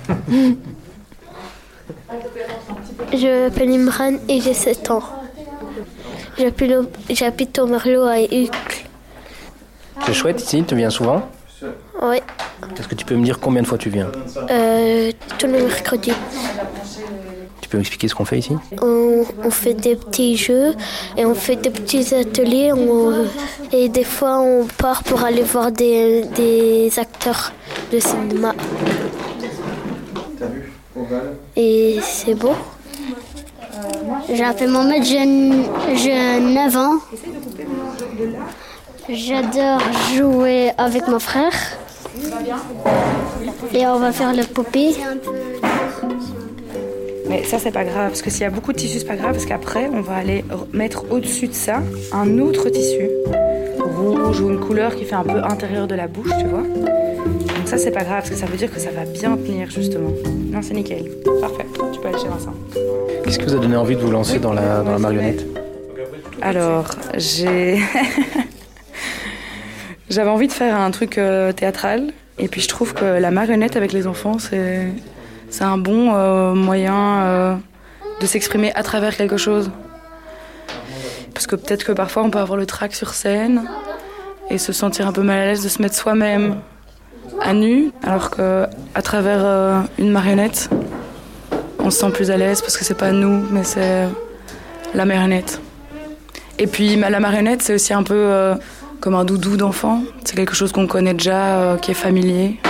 Je m'appelle Imran et j'ai sept ans. J'habite au, j'habite au Merlot à Uccle. C'est chouette ici, tu viens souvent? Oui, Est-ce que tu peux me dire combien de fois tu viens? euh, tous les mercredis. Tu peux m'expliquer ce qu'on fait ici? On, on fait des petits jeux et on fait des petits ateliers. On- et des fois, on part pour aller voir des, des acteurs de cinéma. Et c'est beau. Je m'appelle Mohamed, j'ai j'ai neuf ans. J'adore jouer avec mon frère. Et on va faire le poupée. Mais ça, c'est pas grave, parce que s'il y a beaucoup de tissu, c'est pas grave, parce qu'après, on va aller r- mettre au-dessus de ça un autre tissu, rouge ou une couleur qui fait un peu intérieur de la bouche, tu vois. Donc ça, c'est pas grave, parce que ça veut dire que ça va bien tenir, justement. Non, c'est nickel. Parfait, tu peux aller chez Vincent. Qu'est-ce qui vous a donné envie de vous lancer dans la, dans la marionnette? Alors, j'ai... J'avais envie de faire un truc euh, théâtral, et puis je trouve que la marionnette avec les enfants, c'est, c'est un bon euh, moyen euh, de s'exprimer à travers quelque chose. Parce que peut-être que parfois on peut avoir le trac sur scène et se sentir un peu mal à l'aise de se mettre soi-même à nu, alors qu'à travers euh, une marionnette, on se sent plus à l'aise parce que c'est pas nous, mais c'est la marionnette. Et puis la marionnette, c'est aussi un peu euh, comme un doudou d'enfant. C'est quelque chose qu'on connaît déjà, euh, qui est familier.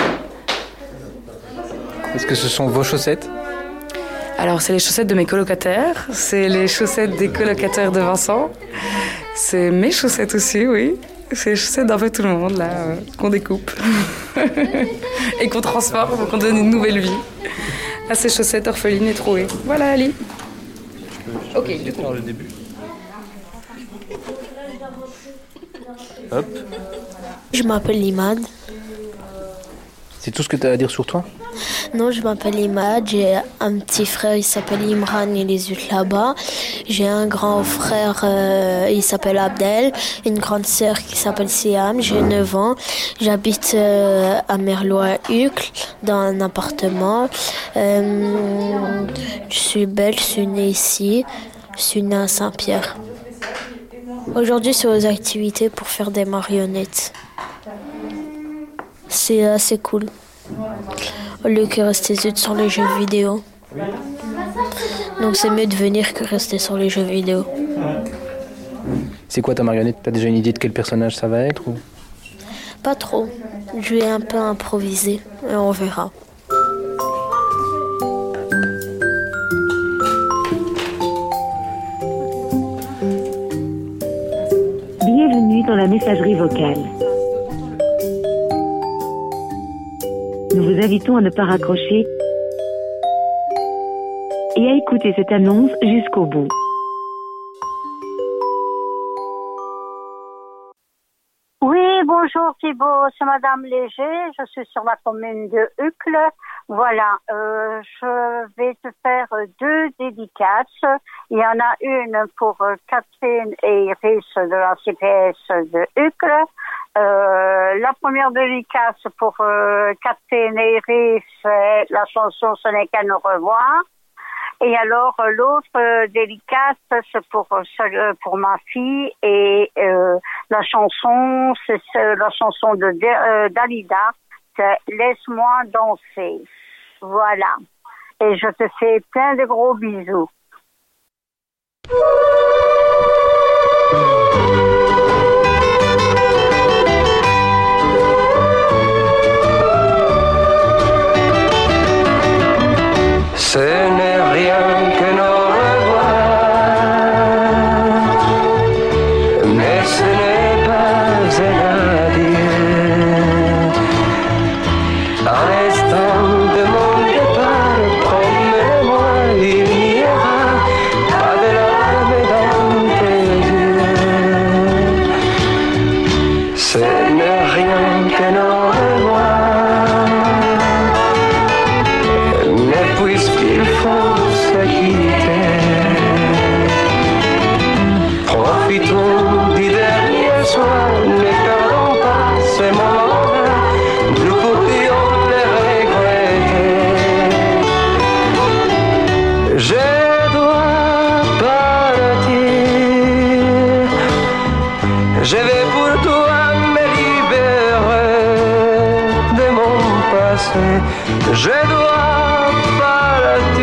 Est-ce que ce sont vos chaussettes? Alors, c'est les chaussettes de mes colocataires, c'est les chaussettes des colocataires de Vincent. C'est mes chaussettes aussi, oui. C'est les chaussettes d'un peu tout le monde, là, euh, qu'on découpe. Et qu'on transforme pour qu'on donne une nouvelle vie à ces chaussettes orphelines et trouées. Voilà, Ali. Ok, du coup. le début. Hop. Je m'appelle Imad. C'est tout ce que tu as à dire sur toi? Non, je m'appelle Imad. J'ai un petit frère, il s'appelle Imran, il est juste là-bas. J'ai un grand frère, euh, il s'appelle Abdel. Une grande sœur qui s'appelle Siam. J'ai neuf ans. J'habite euh, à Merlot à Uccle, dans un appartement. Euh, je suis belge, je suis née ici. Je suis née à Saint-Pierre. Aujourd'hui, c'est aux activités pour faire des marionnettes. C'est assez cool. Au lieu que rester juste sur les jeux vidéo. Donc c'est mieux de venir que rester sur les jeux vidéo. C'est quoi ta marionnette? T'as déjà une idée de quel personnage ça va être ou... pas trop. Je vais un peu improviser et on verra. Bienvenue dans la messagerie vocale. Nous vous invitons à ne pas raccrocher et à écouter cette annonce jusqu'au bout. Oui, bonjour Thibault, c'est Madame Léger, je suis sur la commune de Uccle. Voilà, euh, je vais te faire deux dédicaces. Il y en a une pour euh, Catherine et Iris de la C P S de Uccle. Euh, la première dédicace pour euh, Catherine et Iris, c'est la chanson Ce n'est qu'à nous revoir. Et alors euh, l'autre euh, dédicace, c'est pour euh, pour ma fille et euh, la chanson, c'est, c'est la chanson de euh, Dalida, c'est Laisse-moi danser. Voilà. Et je te fais plein de gros bisous. Ce n'est rien que nos revoirs, mais ce n'est pas un adieu. À l'instant de mon départ, promets-moi, il n'y aura pas de larmes dans tes yeux. Ce n'est rien que nos revoirs, mais puisqu'il faut se quitter, profitons du dernier soir, ne perdons pas ces moments-là, nous pourrions les regretter. Je dois partir, je vais pour toi me libérer de mon passé. Je dois partir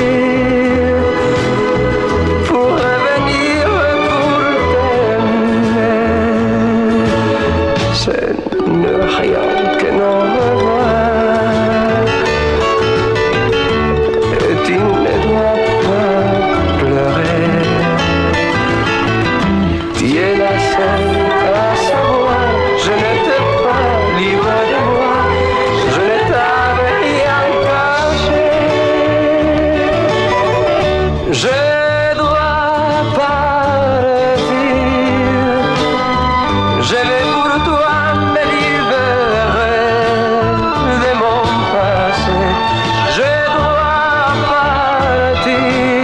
pour revenir pour t'aimer. Ce n'est rien que nos revoirs. Et tu ne dois pas pleurer. Tu es la seule à savoir, je n'étais pas libre de moi, je ne t'avais rien caché. Je dois partir, je vais pour toi me libérer de mon passé. Je dois partir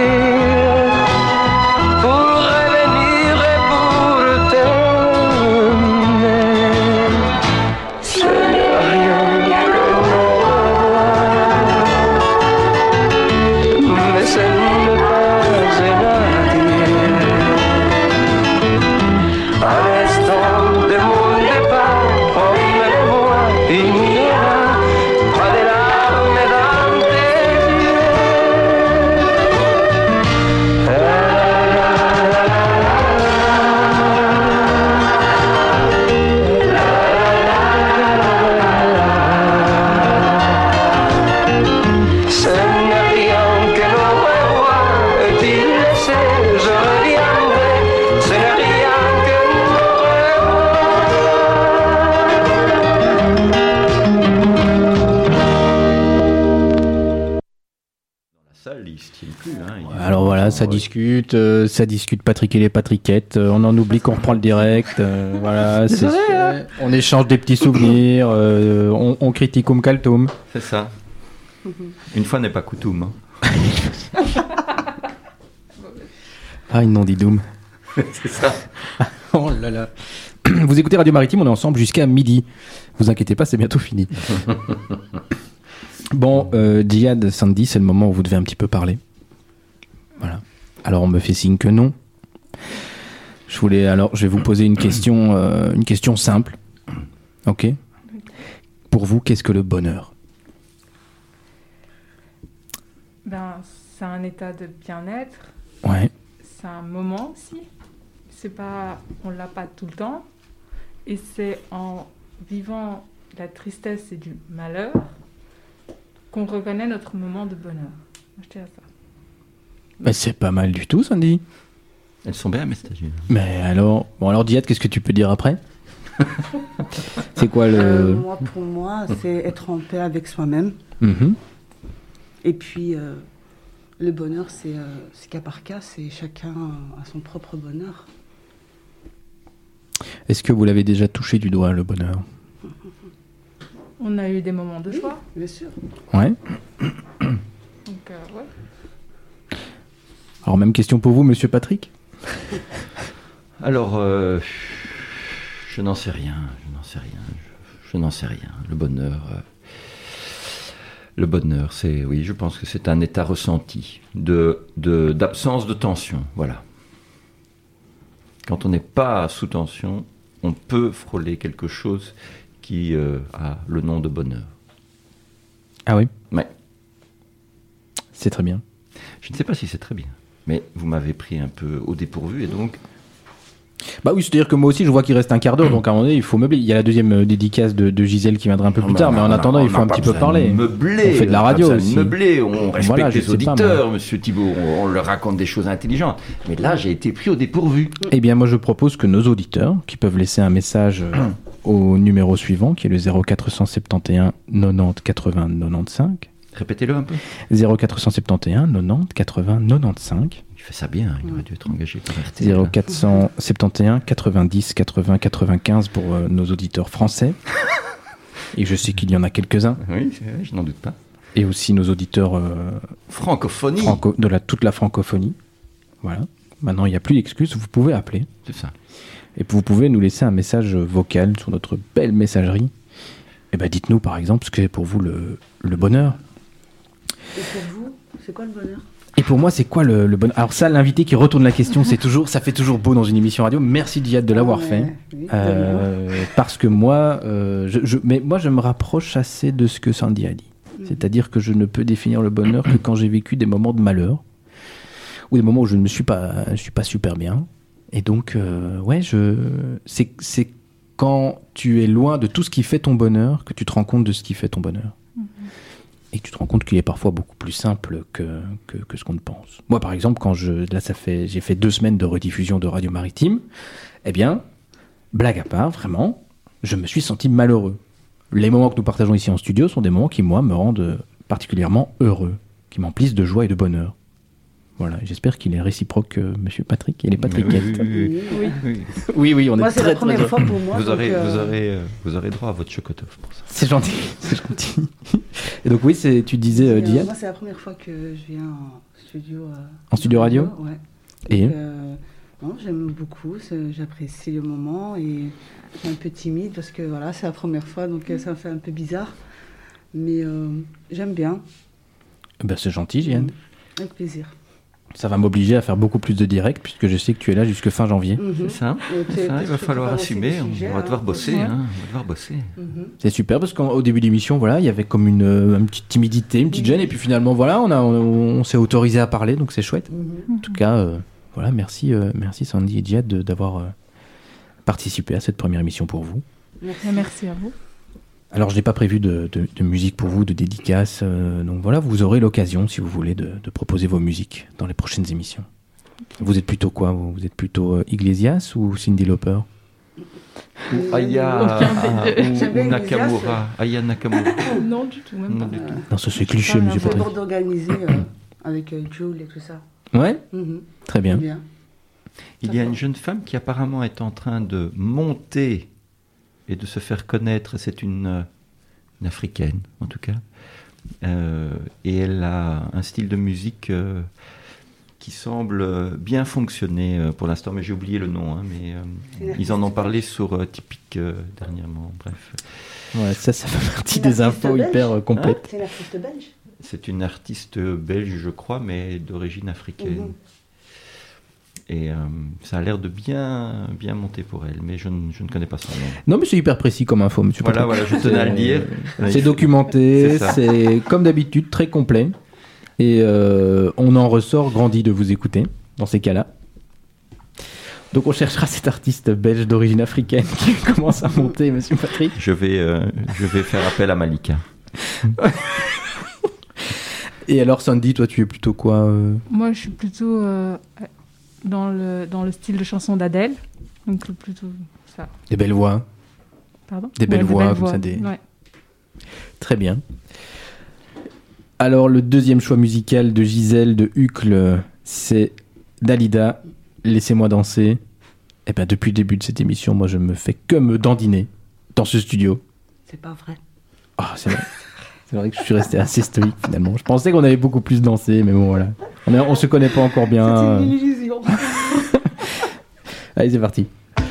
pour revenir et pour t'aimer. Ce n'est rien que nos revoirs, mais ce n'est pas un adieu. À l'instant de mon départ, promets-moi, il n'y aura pas de larmes dans tes yeux. Ce n'est rien que nos revoirs, et tu le sais, je reviendrai. Ce n'est rien que nos La salle, il se tient plus. Hein, il- Alors voilà, ça discute, euh, ça discute Patrick et les Patriquettes. euh, on en oublie qu'on reprend le direct. euh, voilà, c'est- Désolé, hein. on échange des petits souvenirs. euh, on, on critique um kaltum. C'est ça. Une fois n'est pas coutume. hein. Ah, ils n'ont dit doom. C'est ça. Oh là là. Vous écoutez Radio Maritime, on est ensemble jusqu'à midi. Vous inquiétez pas, c'est bientôt fini. Bon, euh, Djihad, Sandy, c'est le moment où vous devez un petit peu parler. Voilà. Alors on me fait signe que non. Je voulais alors, je vais vous poser une question, euh, une question simple. Ok. Pour vous, qu'est-ce que le bonheur? Ben, c'est un état de bien-être. Ouais. C'est un moment aussi. C'est pas, on l'a pas tout le temps. Et c'est en vivant la tristesse et du malheur qu'on reconnaît notre moment de bonheur. Je dirais ça. Mais c'est pas mal du tout, Sandy. Elles sont bien, mes stagiaires. Mais alors, bon alors Diade, qu'est-ce que tu peux dire après? C'est quoi le... Euh, moi, pour moi, c'est être en paix avec soi-même. Mm-hmm. Et puis, euh, le bonheur, c'est, euh, c'est cas par cas, c'est chacun a son propre bonheur. Est-ce que vous l'avez déjà touché du doigt, le bonheur? On a eu des moments de joie. Oui, bien sûr. Ouais. Donc, euh, ouais. Alors, même question pour vous, monsieur Patrick? Alors, euh, je n'en sais rien, je n'en sais rien, je, je n'en sais rien. Le bonheur, euh, le bonheur, c'est, oui, je pense que c'est un état ressenti de, de, d'absence de tension, voilà. Quand on n'est pas sous tension, on peut frôler quelque chose qui euh, a le nom de bonheur. Ah oui? Ouais. C'est très bien. Je ne sais pas si c'est très bien, mais vous m'avez pris un peu au dépourvu et donc... Bah oui, c'est-à-dire que moi aussi, je vois qu'il reste un quart d'heure, donc à un moment donné, il faut meubler. Il y a la deuxième euh, dédicace de, de Gisèle qui viendra un peu Non, plus mais tard, on mais a- en on a- attendant, il on faut a un pas petit peu besoin parler. de meubler, on fait de la on a pas radio besoin de aussi. meubler, on respecte Voilà, je les sais pas, auditeurs, moi. monsieur Thibault, on, on leur raconte des choses intelligentes. Mais là, j'ai été pris au dépourvu. Eh bien, moi, je propose que nos auditeurs, qui peuvent laisser un message euh, au numéro suivant, qui est le zéro quatre cent soixante et onze quatre-vingts quatre-vingts quatre-vingt-quinze. Répétez-le un peu. zéro quatre cent soixante et onze quatre-vingts quatre-vingts quatre-vingt-quinze. Tu fais ça bien, il aurait dû être engagé par R T L. zéro quatre cent soixante et onze quatre-vingt-dix quatre-vingts quatre-vingt-quinze pour euh, nos auditeurs français. Et je sais qu'il y en a quelques-uns. Oui, c'est vrai, je n'en doute pas. Et aussi nos auditeurs euh, Francophonie. franco- de la, toute la francophonie. Voilà. Maintenant, il n'y a plus d'excuses, vous pouvez appeler. C'est ça. Et vous pouvez nous laisser un message vocal sur notre belle messagerie. Et ben, dites-nous par exemple ce que est pour vous le, le bonheur. Et pour vous, c'est quoi le bonheur? Et pour moi, c'est quoi le, le bonheur? Alors ça, l'invité qui retourne la question, c'est toujours, ça fait toujours beau dans une émission radio. Merci Diade de l'avoir Ouais, fait. oui, de Euh, parce que moi, euh, je, je- mais moi, je me rapproche assez de ce que Sandy a dit. C'est-à-dire que je ne peux définir le bonheur que quand j'ai vécu des moments de malheur ou des moments où je ne me suis pas, je suis pas super bien. Et donc, euh, ouais, je, c'est, c'est quand tu es loin de tout ce qui fait ton bonheur que tu te rends compte de ce qui fait ton bonheur. Et que tu te rends compte qu'il est parfois beaucoup plus simple que, que, que ce qu'on ne pense. Moi, par exemple, quand je, là, ça fait, j'ai fait deux semaines de rediffusion de Radio Maritime, eh bien, blague à part, vraiment, je me suis senti malheureux. Les moments que nous partageons ici en studio sont des moments qui, moi, me rendent particulièrement heureux, qui m'emplissent de joie et de bonheur. Voilà, j'espère qu'il est réciproque, euh, monsieur Patrick. Il est Patrickette. Oui, oui, oui. Oui. oui, oui, on Moi, est c'est très, la première très fois pour moi. Vous donc, aurez, euh, vous, aurez, euh, vous aurez droit à votre chocotoff pour ça. C'est gentil, c'est gentil. Et donc oui, c'est, tu disais, euh, euh, Diane moi, c'est la première fois que je viens en studio. euh, En studio radio Ouais. Et Donc, euh, non, j'aime beaucoup, c'est- j'apprécie le moment et je suis un peu timide parce que voilà, c'est la première fois, donc euh, ça me fait un peu bizarre. Mais euh, j'aime bien, Eh ben, c'est gentil, Diane. avec plaisir. Ça va m'obliger à faire beaucoup plus de directs puisque je sais que tu es là jusque fin janvier. Mhm. C'est ça, Et c'est puis, ça, il va je falloir prépare aussi assumer, des on sujets, va devoir hein. bosser, Ouais. hein, on va devoir bosser. Mhm. C'est super parce qu'au début de l'émission, voilà, il y avait comme une, euh, une petite timidité, une petite gêne, et puis finalement, voilà, on, a, on, on s'est autorisé à parler, donc c'est chouette. Mhm. En tout cas, euh, voilà, merci, euh, merci Sandy et Diade de- d'avoir euh, participé à cette première émission pour vous. Merci, merci à vous. Alors, je n'ai pas prévu de, de- de musique pour vous, de dédicace, euh, donc voilà, vous aurez l'occasion, si vous voulez, de, de proposer vos musiques dans les prochaines émissions. Vous êtes plutôt quoi Vous Vous êtes plutôt euh, Iglesias ou Cyndi Lauper? Ou Aya, Aucun des deux. ou- J'aime ou bien Nakamura, Aya Nakamura. Non, du tout, même Non, pas. du tout. Non, ça c'est cliché, pas monsieur J'ai Patrick. d'abord d'organiser euh, avec euh, Jules et tout ça. Ouais, Mhm. très bien. Bien. Il y a une jeune femme qui apparemment est en train de monter et de se faire connaître. C'est une, euh, une africaine, en tout cas. Euh, et elle a un style de musique euh, qui semble euh, bien fonctionner euh, pour l'instant, mais j'ai oublié le nom. hein, mais euh, C'est une ils en ont artiste parlé sur euh, Typique euh, dernièrement. Bref, Ouais, ça, ça fait partie C'est une des artiste infos belge hyper euh, complètes. C'est l'artiste belge. c'est une artiste belge, je crois, mais d'origine africaine. Mhm. Et euh, ça a l'air de bien, bien monter pour elle, mais je ne, je ne connais pas son nom. Non, mais c'est hyper précis comme info, monsieur Voilà, Patrick. voilà, je tenais à le dire. Euh, C'est documenté, C'est ça. c'est comme d'habitude très complet. Et euh, on en ressort grandi de vous écouter dans ces cas-là. Donc on cherchera cet artiste belge d'origine africaine qui commence à monter, Monsieur Patrick. Je vais, euh, je vais faire appel à Malika. Et alors Sandy, toi tu es plutôt quoi euh... Moi je suis plutôt euh, dans, le, dans le style de chanson d'Adèle. Donc plutôt ça. Des belles voix. Pardon Des belles ouais, voix, des belles comme voix. ça. Des... Ouais. Très bien. Alors le deuxième choix musical de Gisèle de Hucle, c'est Dalida, Laissez-moi danser. Et bien depuis le début de cette émission, moi je me fais que me dandiner dans ce studio. C'est pas vrai. Ah, c'est vrai. C'est vrai que je suis resté assez stoïque finalement. Je pensais qu'on avait beaucoup plus dansé, mais bon voilà. On, est, on se connaît pas encore bien. C'est une illusion. Allez, c'est parti.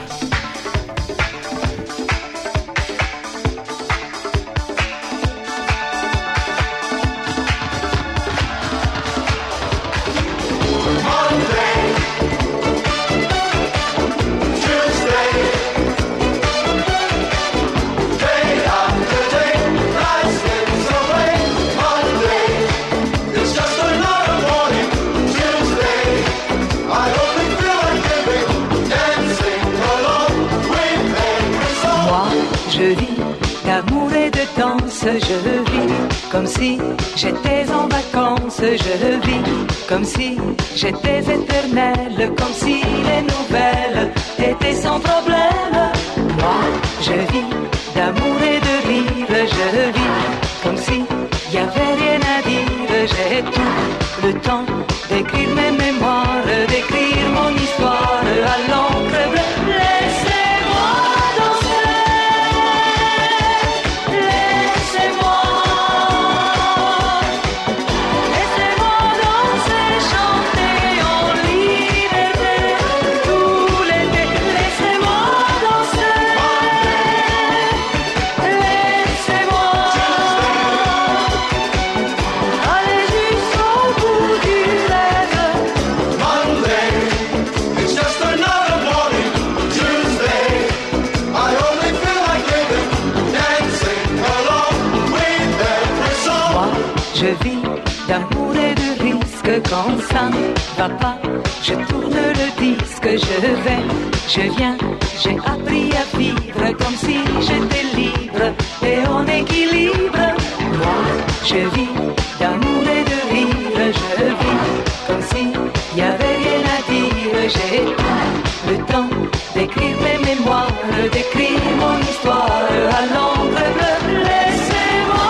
Je vis comme si j'étais en vacances, je vis comme si j'étais éternelle, comme si les nouvelles étaient sans problème. Moi, je vis d'amour et de rire, je vis comme si y avait rien à dire. J'ai tout le temps d'écrire mes mémoires, d'écrire mon histoire à l'encre bleue. Laissez-moi danser. Je vis d'amour et de risque, quand ça ne va pas, je tourne le disque, je vais, je viens, j'ai appris à vivre comme si j'étais libre et en équilibre. Moi, je vis d'amour et de rire, je vis comme si y avait rien à dire. J'ai tout le temps d'écrire mes mémoires, d'écrire mon histoire à l'encre bleue. Laissez-moi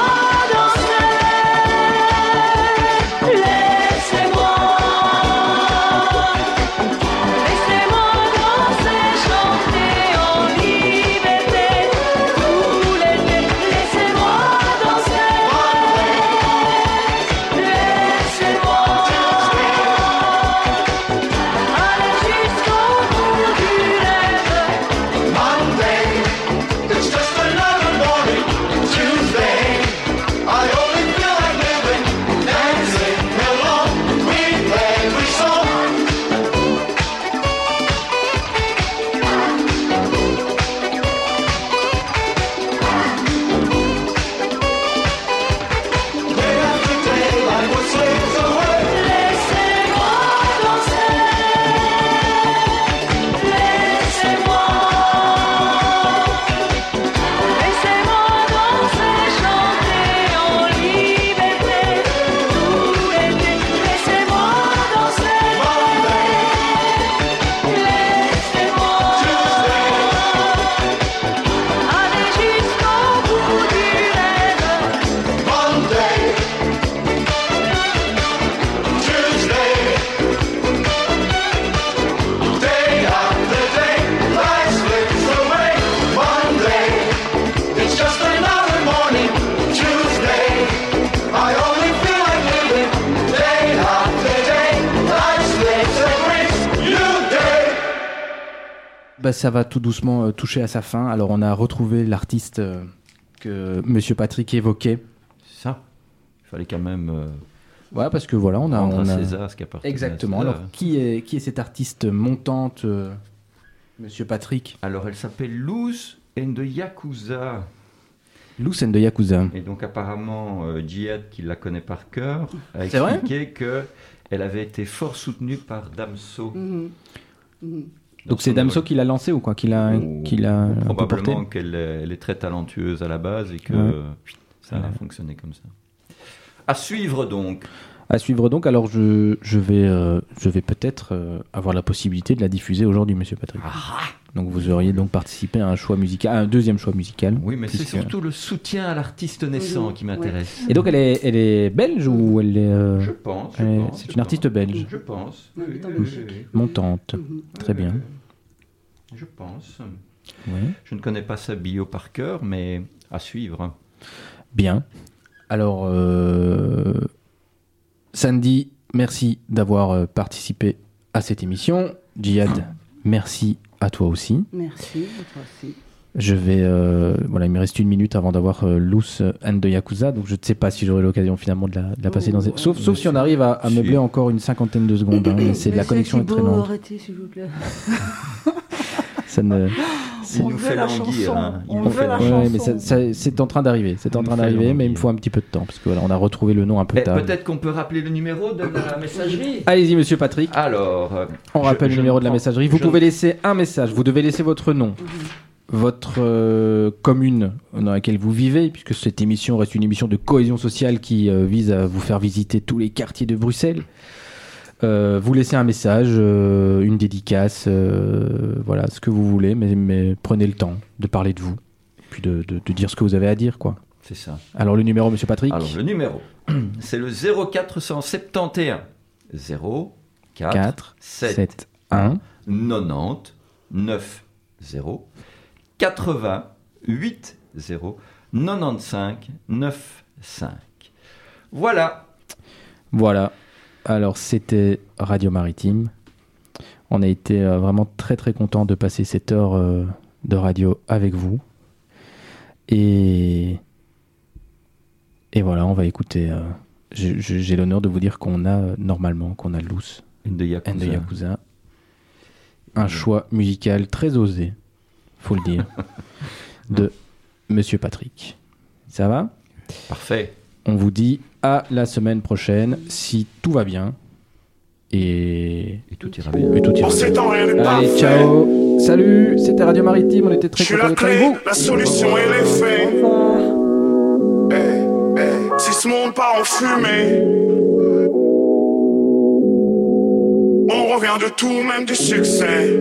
Bah, ça va tout doucement euh, toucher à sa fin. Alors on a retrouvé l'artiste euh, que Monsieur Patrick évoquait. C'est ça. Il fallait quand même. Euh, ouais, parce que voilà, on a. rendre On à a... César ce qui appartient Exactement. à César. Alors qui est qui est cette artiste montante, euh, Monsieur Patrick? Alors elle s'appelle Luz and the Yakuza. Luz and the Yakuza. Et donc apparemment euh, Djihad, qui la connaît par cœur, a C'est vrai expliqué que elle avait été fort soutenue par Damso. Mmh. Mmh. Donc c'est Damso qui l'a lancé ou quoi, qui l'a, qui l'a un peu porté. Probablement qu'elle est, elle est très talentueuse à la base et que Ouais. ça a Ouais. fonctionné comme ça. À suivre donc. À suivre donc. Alors je, je vais, euh, je vais peut-être euh, avoir la possibilité de la diffuser aujourd'hui, Monsieur Patrick. Donc vous auriez donc participé à un choix musical, à un deuxième choix musical. Oui, mais c'est puisque- surtout le soutien à l'artiste naissant qui m'intéresse. Et donc elle est, elle est belge ou elle est euh, Je pense. je elle est- pense, c'est je une artiste belge. Je pense. Oui, oui, oui, oui, oui. Montante. Très bien. Je pense. Ouais. Je ne connais pas sa bio par cœur, mais à suivre. Bien. Alors, euh, Sandy, merci d'avoir euh, participé à cette émission. Djihad, merci à toi aussi. Merci, à toi aussi. Je vais, euh, voilà, il me reste une minute avant d'avoir euh, Loose and the Yakuza, donc je ne sais pas si j'aurai l'occasion finalement de la, de la passer dans. Oh, Sauf, sauf si on arrive à, à si. meubler encore une cinquantaine de secondes, hein, mais c'est Mais la connexion est très Thibaut, lente. arrêtez, s'il vous plaît. Ça ne. Il On nous veut fait la languir. chanson, hein. Il on nous veut fait la languir. Ouais, mais ça- ça- c'est en train d'arriver, c'est en Il train nous fait d'arriver, mais il me languir. faut un petit peu de temps parce que voilà, on a retrouvé le nom un peu Mais tard. peut-être qu'on peut rappeler le numéro de la messagerie. Allez-y, Monsieur Patrick. Alors, euh, On je- rappelle je le numéro de la prends- messagerie. Vous je- pouvez laisser un message. Vous devez laisser votre nom, votre euh, commune dans laquelle vous vivez, puisque cette émission reste une émission de cohésion sociale qui euh, vise à vous faire visiter tous les quartiers de Bruxelles. Euh, vous laissez un message, euh, une dédicace, euh, voilà, ce que vous voulez, mais, mais prenez le temps de parler de vous, puis de, de- de dire ce que vous avez à dire, quoi. C'est ça. Alors le numéro, Monsieur Patrick. Alors, le numéro, c'est le zéro quatre cent soixante et onze zéro quatre quatre sept sept un quatre-vingt-dix neuf zéro quatre-vingt-huit zéro quatre-vingt-quinze neuf cinq. Voilà. Voilà. Alors, c'était Radio Maritime. On a été euh, vraiment très très content de passer cette heure euh, de radio avec vous. Et, et voilà, on va écouter. euh, j'ai- j'ai j'ai l'honneur de vous dire qu'on a euh, normalement, qu'on a Loose and the Yakuza. and the Yakuza. Un choix musical très osé, faut le dire, de Monsieur Patrick. Ça va ? Parfait. On vous dit à la semaine prochaine, si tout va bien. Et, et tout ira bien. Et tout ira En ces temps, rien n'est bien. Allez, parfait. ciao. Salut, c'était Radio Maritime. On était très Je suis contents la d'être avec clé, vous. la solution et les faits. Eh, eh, si ce monde part en fumée, on revient de tout, même du succès.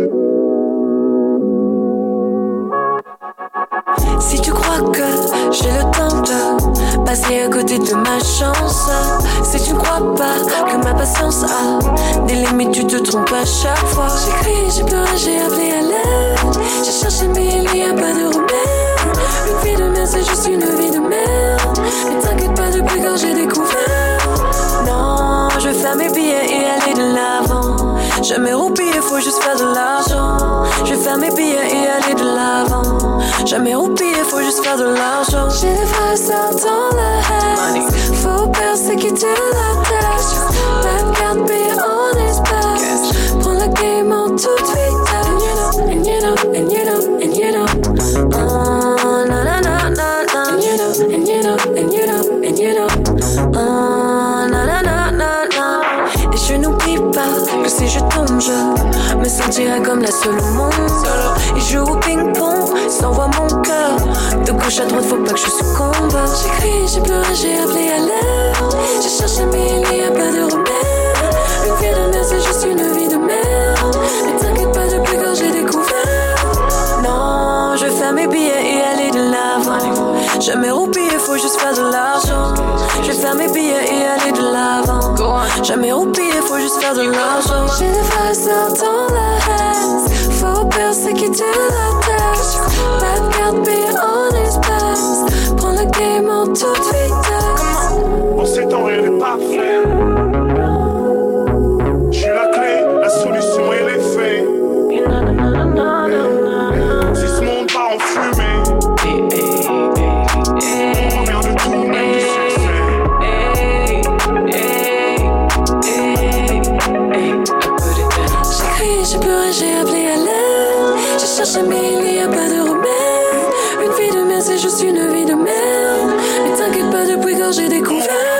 Si tu crois que j'ai le temps de passer à côté de ma chance, si tu ne crois pas que ma patience a des limites, tu te trompes à chaque fois. J'ai crié, j'ai pleuré, j'ai appelé à l'aide. J'ai cherché mais il n'y a pas de remède. Une vie de merde, c'est juste une vie de merde. Mais t'inquiète pas, depuis quand j'ai découvert. Non, je vais faire mes billets et aller de l'avant. Jamais roupiller, faut juste faire de l'argent. Je vais faire mes billets et aller de l'avant. Jamais roupiller, faut juste faire de l'argent. J'ai des vrais sorts dans la haine. Faut persécuter la tête. Même garde payer en espèces. Prends la game en toute vitesse. And you know, and you know, and you know, and you know. Oh, na na na na na. And you know, and you know, and you know, and you know. Oh, na na na na na. Et je n'oublie pas que si je tombe, je me sentirai comme la seule au monde. Et je joue au ping-pong, sans voir mon cœur. De gauche à droite, faut pas que je succombe. J'ai crié, j'ai pleuré, j'ai appelé à l'aide. J'ai cherché, mais il n'y a pas de remède. Une vie de merde, c'est juste une vie de merde. Mais t'inquiète pas, depuis quand j'ai découvert. Non, je vais faire mes billets et aller de l'avant. Jamais roupiller, faut juste faire de l'argent. Je vais faire mes billets et aller de l'avant. Jamais roupiller, faut juste faire de l'argent. J'ai des vrais sorts dans la haine. Faut persécuter la tête. Même garde payer en espèces. Prends la game en toute vitesse. En ces temps, rien n'est parfait. Je suis la clé, la solution et les faits. Si ce monde part en fumée, on revient de tout, même du succès. J'ai crié, j'ai pleuré, j'ai appelé à l'aide. J'ai cherché mais il n'y a pas de remède. Une vie de merde, c'est juste une vie de merde. Mais t'inquiète pas, depuis quand j'ai découvert.